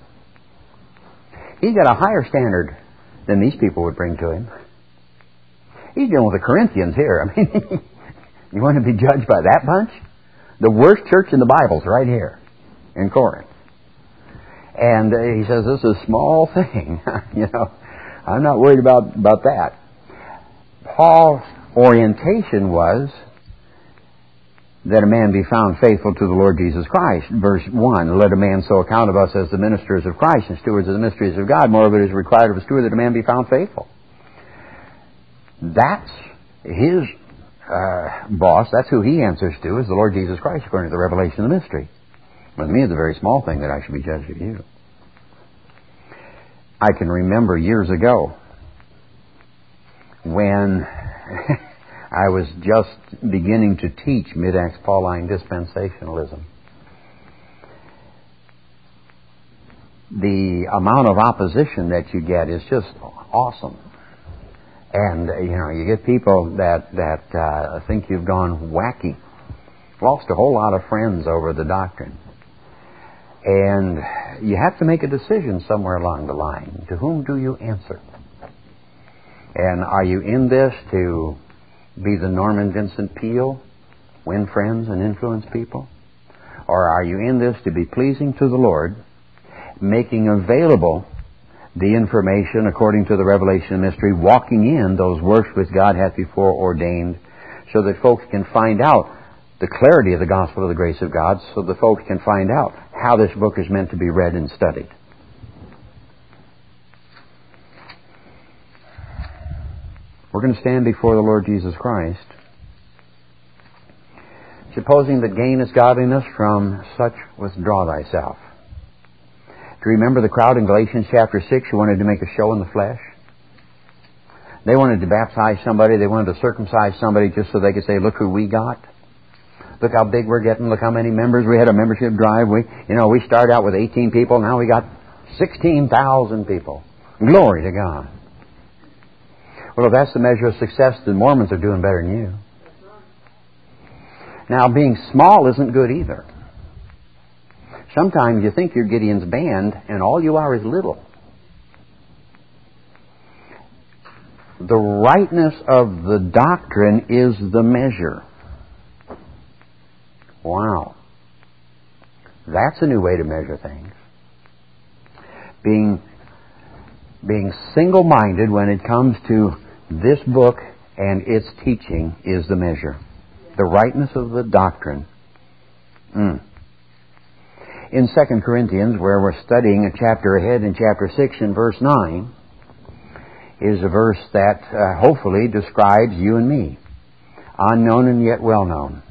He's got a higher standard than these people would bring to him. He's dealing with the Corinthians here. I mean, you want to be judged by that bunch? The worst church in the Bible's right here in Corinth. And he says, this is a small thing. I'm not worried about that. Paul's orientation was that a man be found faithful to the Lord Jesus Christ. Verse 1, let a man so account of us as the ministers of Christ and stewards of the mysteries of God. Moreover, it is required of a steward that a man be found faithful. That's his boss. That's who he answers to, is the Lord Jesus Christ, according to the revelation of the mystery. With me, it's a very small thing that I should be judged of you. I can remember years ago when I was just beginning to teach Mid-Acts Pauline dispensationalism. The amount of opposition that you get is just awesome. And, you get people that think you've gone wacky. Lost a whole lot of friends over the doctrine. And you have to make a decision somewhere along the line. To whom do you answer? And are you in this to be the Norman Vincent Peale, win friends and influence people? Or are you in this to be pleasing to the Lord, making available the information according to the revelation of mystery, walking in those works which God hath before ordained, so that folks can find out the clarity of the gospel of the grace of God, so that folks can find out how this book is meant to be read and studied. We're going to stand before the Lord Jesus Christ. Supposing that gain is godliness, from such withdraw thyself. Do you remember the crowd in Galatians chapter 6 who wanted to make a show in the flesh? They wanted to baptize somebody. They wanted to circumcise somebody just so they could say, look who we got. Look how big we're getting. Look how many members. We had a membership drive. We started out with 18 people. Now we got 16,000 people. Glory to God. Well, if that's the measure of success, the Mormons are doing better than you. Now, being small isn't good either. Sometimes you think you're Gideon's band, and all you are is little. The rightness of the doctrine is the measure. Wow. That's a new way to measure things. Being single-minded when it comes to this book and its teaching is the measure. The rightness of the doctrine. In 2 Corinthians, where we're studying a chapter ahead in chapter 6 and verse 9, is a verse that hopefully describes you and me. Unknown and yet well known.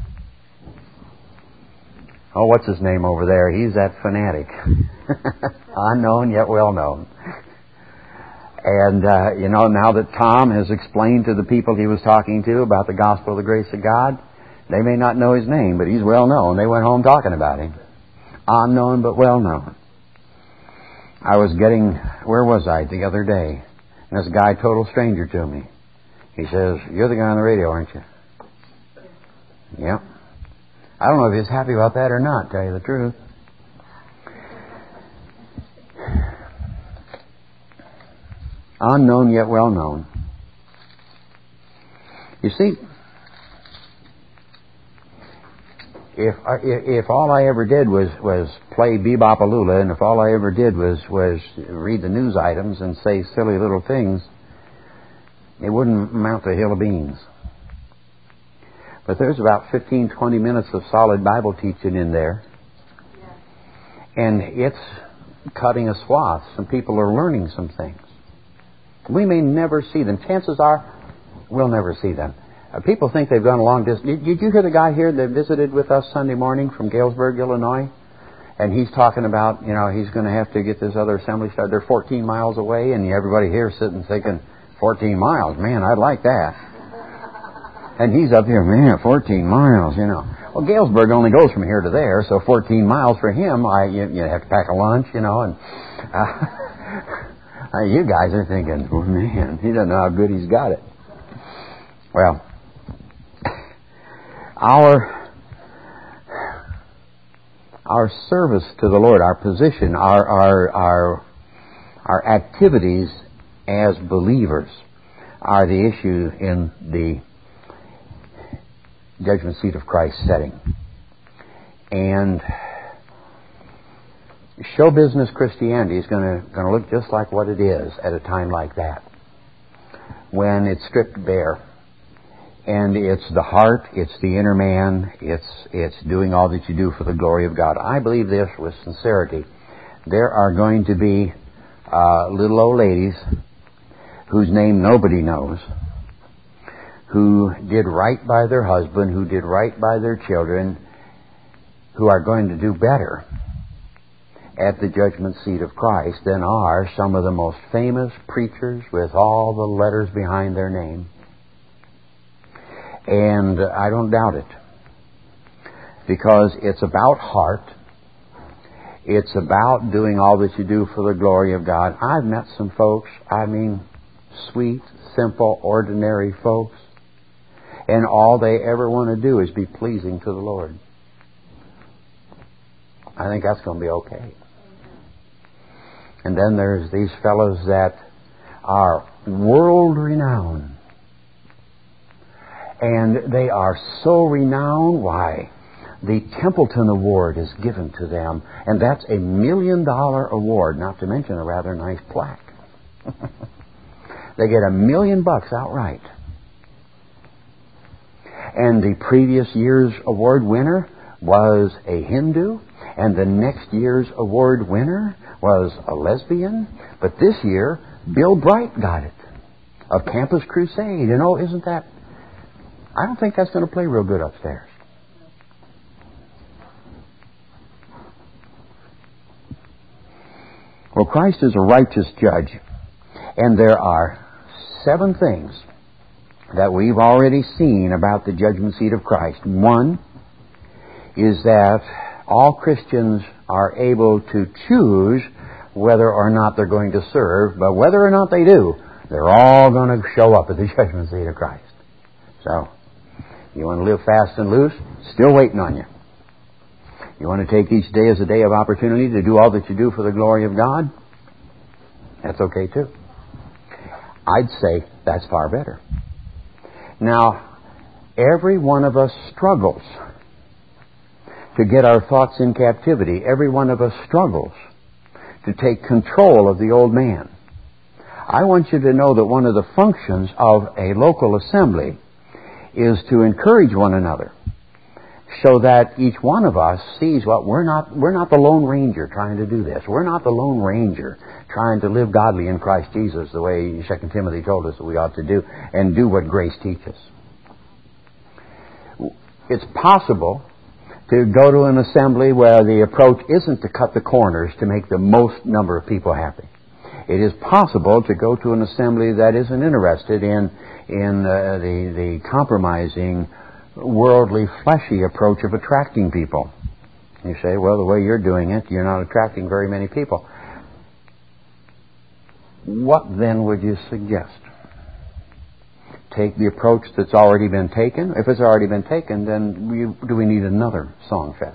Oh, what's his name over there? He's that fanatic. Unknown yet well known. And, now that Tom has explained to the people he was talking to about the gospel of the grace of God, they may not know his name, but he's well known. They went home talking about him. Unknown but well known. I was where was I the other day? And this guy, total stranger to me. He says, you're the guy on the radio, aren't you? Yep. I don't know if he's happy about that or not, to tell you the truth. Unknown yet well known. You see, if all I ever did was play Bebop-A-Lula, and if all I ever did was read the news items and say silly little things, it wouldn't amount to a hill of beans. But there's about 15, 20 minutes of solid Bible teaching in there. And it's cutting a swath. Some people are learning some things. We may never see them. Chances are we'll never see them. People think they've gone a long distance. Did you hear the guy here that visited with us Sunday morning from Galesburg, Illinois? And he's talking about, he's going to have to get this other assembly started. They're 14 miles away, and everybody here sitting thinking, 14 miles, man, I'd like that. And he's up here, man, 14 miles, Well, Galesburg only goes from here to there, so 14 miles for him, you have to pack a lunch, and you guys are thinking, oh, man, he doesn't know how good he's got it. Well, our service to the Lord, our position, our activities as believers are the issue in the judgment seat of Christ setting. And show business Christianity is going to look just like what it is at a time like that, when it's stripped bare And it's the heart, it's the inner man, it's doing all that you do for the glory of God. I believe this with sincerity. There are going to be little old ladies whose name nobody knows, who did right by their husband, who did right by their children, who are going to do better at the judgment seat of Christ than are some of the most famous preachers with all the letters behind their name. And I don't doubt it, because it's about heart. It's about doing all that you do for the glory of God. I've met some folks, sweet, simple, ordinary folks, and all they ever want to do is be pleasing to the Lord. I think that's going to be okay. And then there's these fellows that are world-renowned. And they are so renowned, why? The Templeton Award is given to them, and that's $1 million award, not to mention a rather nice plaque. They get $1 million outright. And the previous year's award winner was a Hindu, and the next year's award winner was a lesbian. But this year, Bill Bright got it, of Campus Crusade. Isn't that... I don't think that's going to play real good upstairs. Well, Christ is a righteous judge, and there are 7 things that we've already seen about the judgment seat of Christ. One is that all Christians are able to choose whether or not they're going to serve, but whether or not they do, they're all going to show up at the judgment seat of Christ. So, you want to live fast and loose? Still waiting on you. You want to take each day as a day of opportunity to do all that you do for the glory of God? That's okay too. I'd say that's far better. Now, every one of us struggles to get our thoughts in captivity. Every one of us struggles to take control of the old man. I want you to know that one of the functions of a local assembly is to encourage one another, so that each one of us sees what we're not the Lone Ranger trying to do this. We're not the Lone Ranger trying to live godly in Christ Jesus the way 2 Timothy told us that we ought to do, and do what grace teaches. It's possible to go to an assembly where the approach isn't to cut the corners to make the most number of people happy. It is possible to go to an assembly that isn't interested in the compromising, worldly, fleshy approach of attracting people. You say, well, the way you're doing it, you're not attracting very many people. What then would you suggest? Take the approach that's already been taken? If it's already been taken, then do we need another song fest?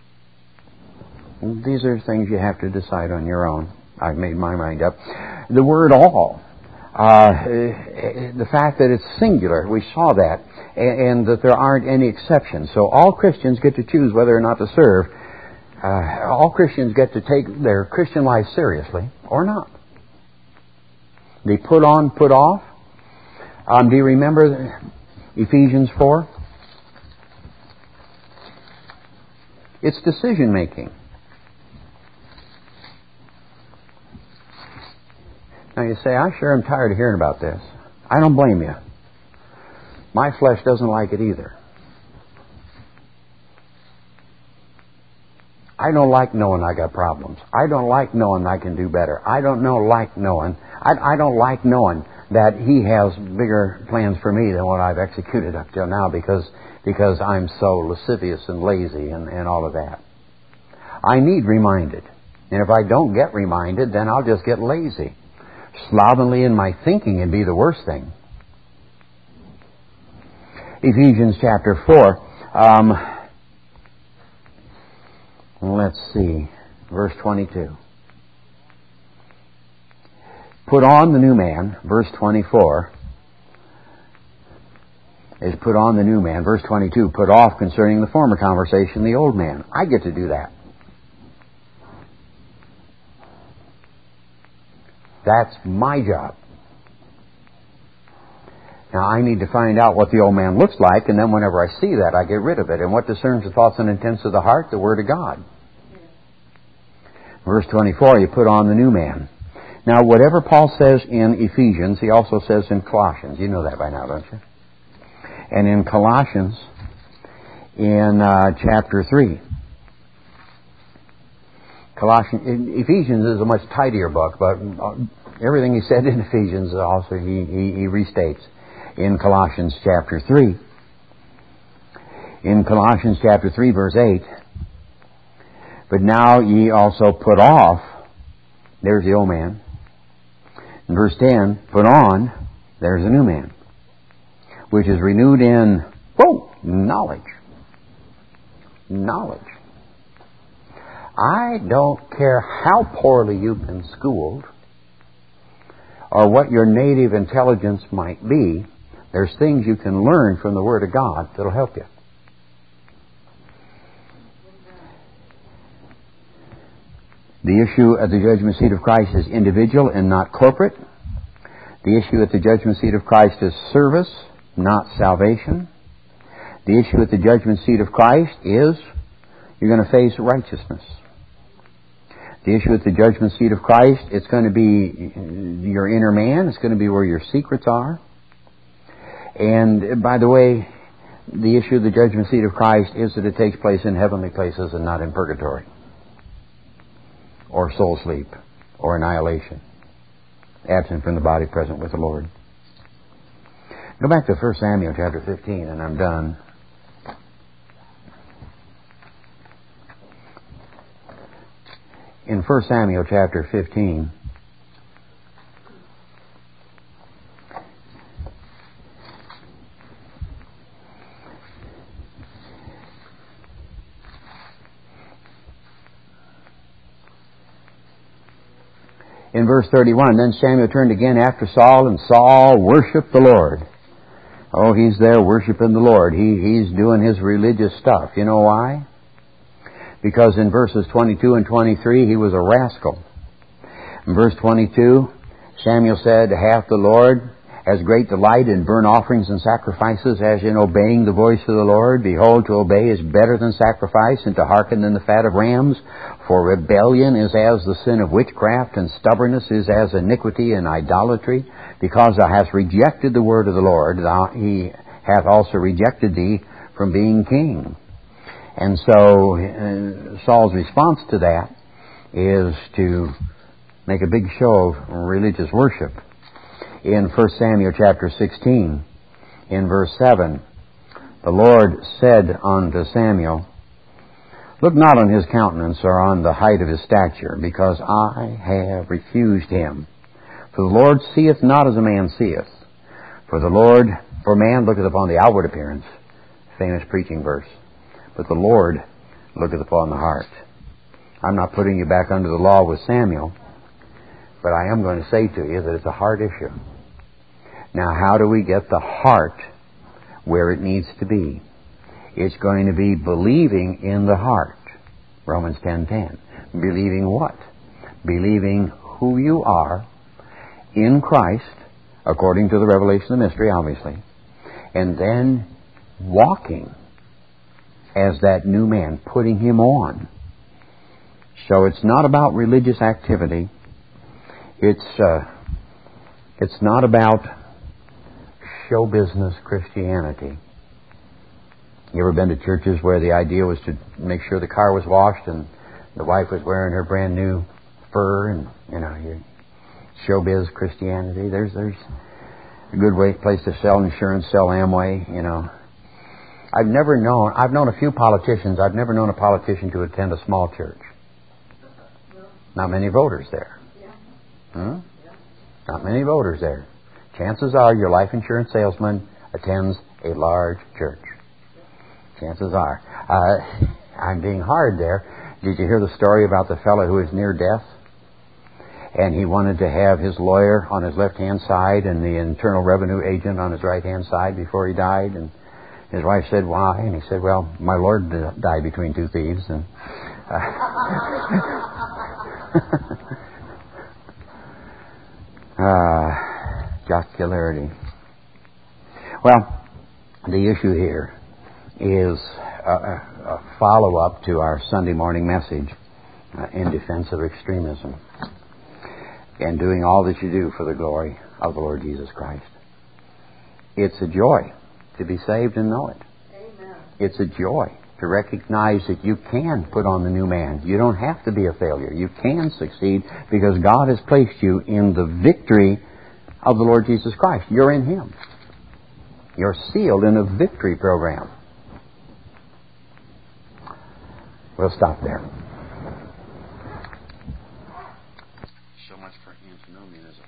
These are things you have to decide on your own. I've made my mind up. The word all, the fact that it's singular, we saw that, and that there aren't any exceptions. So all Christians get to choose whether or not to serve. All Christians get to take their Christian life seriously or not. They put on, put off. Do you remember Ephesians 4? It's decision making. Now you say, I sure am tired of hearing about this. I don't blame you. My flesh doesn't like it either. I don't like knowing I got problems. I don't like knowing I can do better. I don't like knowing that He has bigger plans for me than what I've executed up till now because I'm so lascivious and lazy and all of that. I need reminded. And if I don't get reminded, then I'll just get lazy. Slovenly in my thinking would be the worst thing. Ephesians chapter 4. Let's see. Verse 22. Put on the new man. Verse 24 is put on the new man. Verse 22, put off concerning the former conversation the old man. I get to do that. That's my job. Now, I need to find out what the old man looks like, and then whenever I see that, I get rid of it. And what discerns the thoughts and intents of the heart? The Word of God. Verse 24, you put on the new man. Now, whatever Paul says in Ephesians, he also says in Colossians. You know that by now, don't you? And in Colossians, in chapter 3. Ephesians is a much tidier book, but everything he said in Ephesians also he restates in Colossians chapter 3. In Colossians chapter 3, verse 8, but now ye also put off, there's the old man. In verse 10, put on, there's the new man, which is renewed in, knowledge. Knowledge. I don't care how poorly you've been schooled or what your native intelligence might be, there's things you can learn from the Word of God that'll help you. The issue at the judgment seat of Christ is individual and not corporate. The issue at the judgment seat of Christ is service, not salvation. The issue at the judgment seat of Christ is you're going to face righteousness. The issue at the judgment seat of Christ, it's going to be your inner man. It's going to be where your secrets are. And by the way, the issue of the judgment seat of Christ is that it takes place in heavenly places and not in purgatory, or soul sleep, or annihilation, absent from the body, present with the Lord. Go back to 1 Samuel chapter 15, and I'm done. In 1 Samuel chapter 15, in verse 31, then Samuel turned again after Saul, and Saul worshiped the Lord. Oh, he's there worshiping the Lord. He's doing his religious stuff. You know why? Because in verses 22 and 23, he was a rascal. In verse 22, Samuel said, hath the Lord as great delight in burnt offerings and sacrifices as in obeying the voice of the Lord? Behold, to obey is better than sacrifice, and to hearken than the fat of rams. For rebellion is as the sin of witchcraft, and stubbornness is as iniquity and idolatry. Because thou hast rejected the word of the Lord, he hath also rejected thee from being king. And so Saul's response to that is to make a big show of religious worship. In 1 Samuel chapter 16, in verse 7, the Lord said unto Samuel, look not on his countenance or on the height of his stature, because I have refused him. For the Lord seeth not as a man seeth. For man looketh upon the outward appearance. Famous preaching verse. But the Lord looketh upon the heart. I'm not putting you back under the law with Samuel, but I am going to say to you that it's a heart issue. Now, how do we get the heart where it needs to be? It's going to be believing in the heart. Romans 10:10. Believing what? Believing who you are in Christ, according to the revelation of the mystery, obviously, and then walking as that new man, putting him on. So it's not about religious activity. It's not about show business Christianity. You ever been to churches where the idea was to make sure the car was washed and the wife was wearing her brand new fur, and you showbiz Christianity? There's a good place to sell insurance, sell Amway. I've known a few politicians. I've never known a politician to attend a small church. Not many voters there. Not many voters there. Chances are your life insurance salesman attends a large church. Chances are. I'm being hard there. Did you hear the story about the fellow who was near death? And he wanted to have his lawyer on his left-hand side and the Internal Revenue agent on his right-hand side before he died. And his wife said, why? And he said, well, my Lord died between two thieves. And jocularity. Well, the issue here is a follow-up to our Sunday morning message in defense of extremism and doing all that you do for the glory of the Lord Jesus Christ. It's a joy to be saved and know it. Amen. It's a joy to recognize that you can put on the new man. You don't have to be a failure. You can succeed because God has placed you in the victory of the Lord Jesus Christ. You're in Him. You're sealed in a victory program. We'll stop there. So much for antinomianism.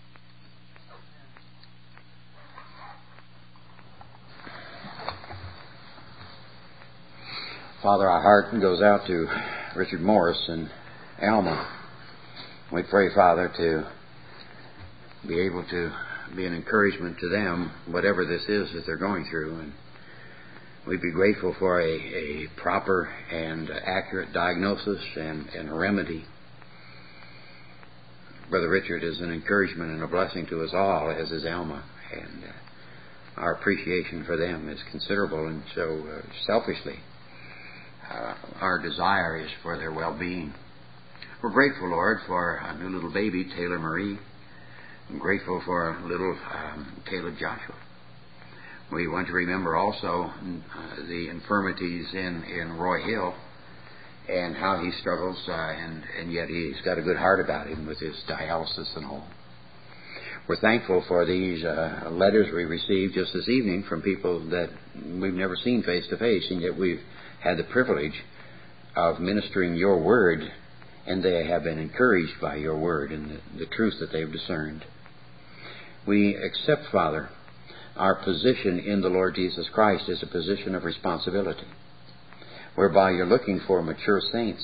Father, our heart goes out to Richard Morris and Alma. We pray, Father, to be able to be an encouragement to them, whatever this is that they're going through. And we'd be grateful for a proper and accurate diagnosis and remedy. Brother Richard is an encouragement and a blessing to us all, as is Alma. And our appreciation for them is considerable. And so, selfishly, our desire is for their well-being. We're grateful, Lord, for a new little baby, Taylor Marie. I'm grateful for little Caleb Joshua. We want to remember also the infirmities in Roy Hill and how he struggles, and yet he's got a good heart about him with his dialysis and all. We're thankful for these letters we received just this evening from people that we've never seen face to face, and yet we've had the privilege of ministering your word, and they have been encouraged by your word and the truth that they've discerned. We accept, Father, our position in the Lord Jesus Christ as a position of responsibility, whereby you're looking for mature saints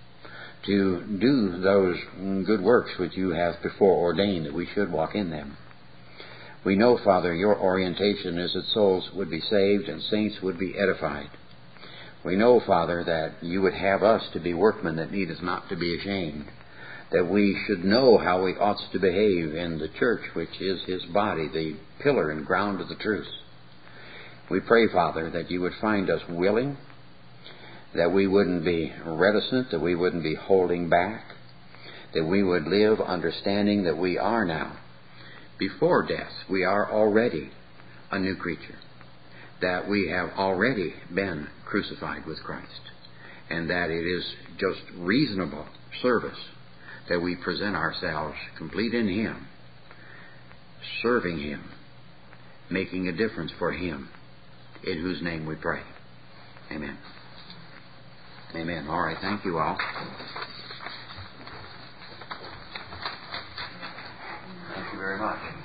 to do those good works which you have before ordained that we should walk in them. We know, Father, your orientation is that souls would be saved and saints would be edified. We know, Father, that you would have us to be workmen that need us not to be ashamed, that we should know how we ought to behave in the church, which is His body, the pillar and ground of the truth. We pray, Father, that you would find us willing, that we wouldn't be reticent, that we wouldn't be holding back, that we would live understanding that we are now, before death, we are already a new creature, that we have already been crucified with Christ, and that it is just reasonable service that we present ourselves complete in Him, serving Him, making a difference for Him, in whose name we pray. Amen. Amen. All right, thank you all. Thank you very much.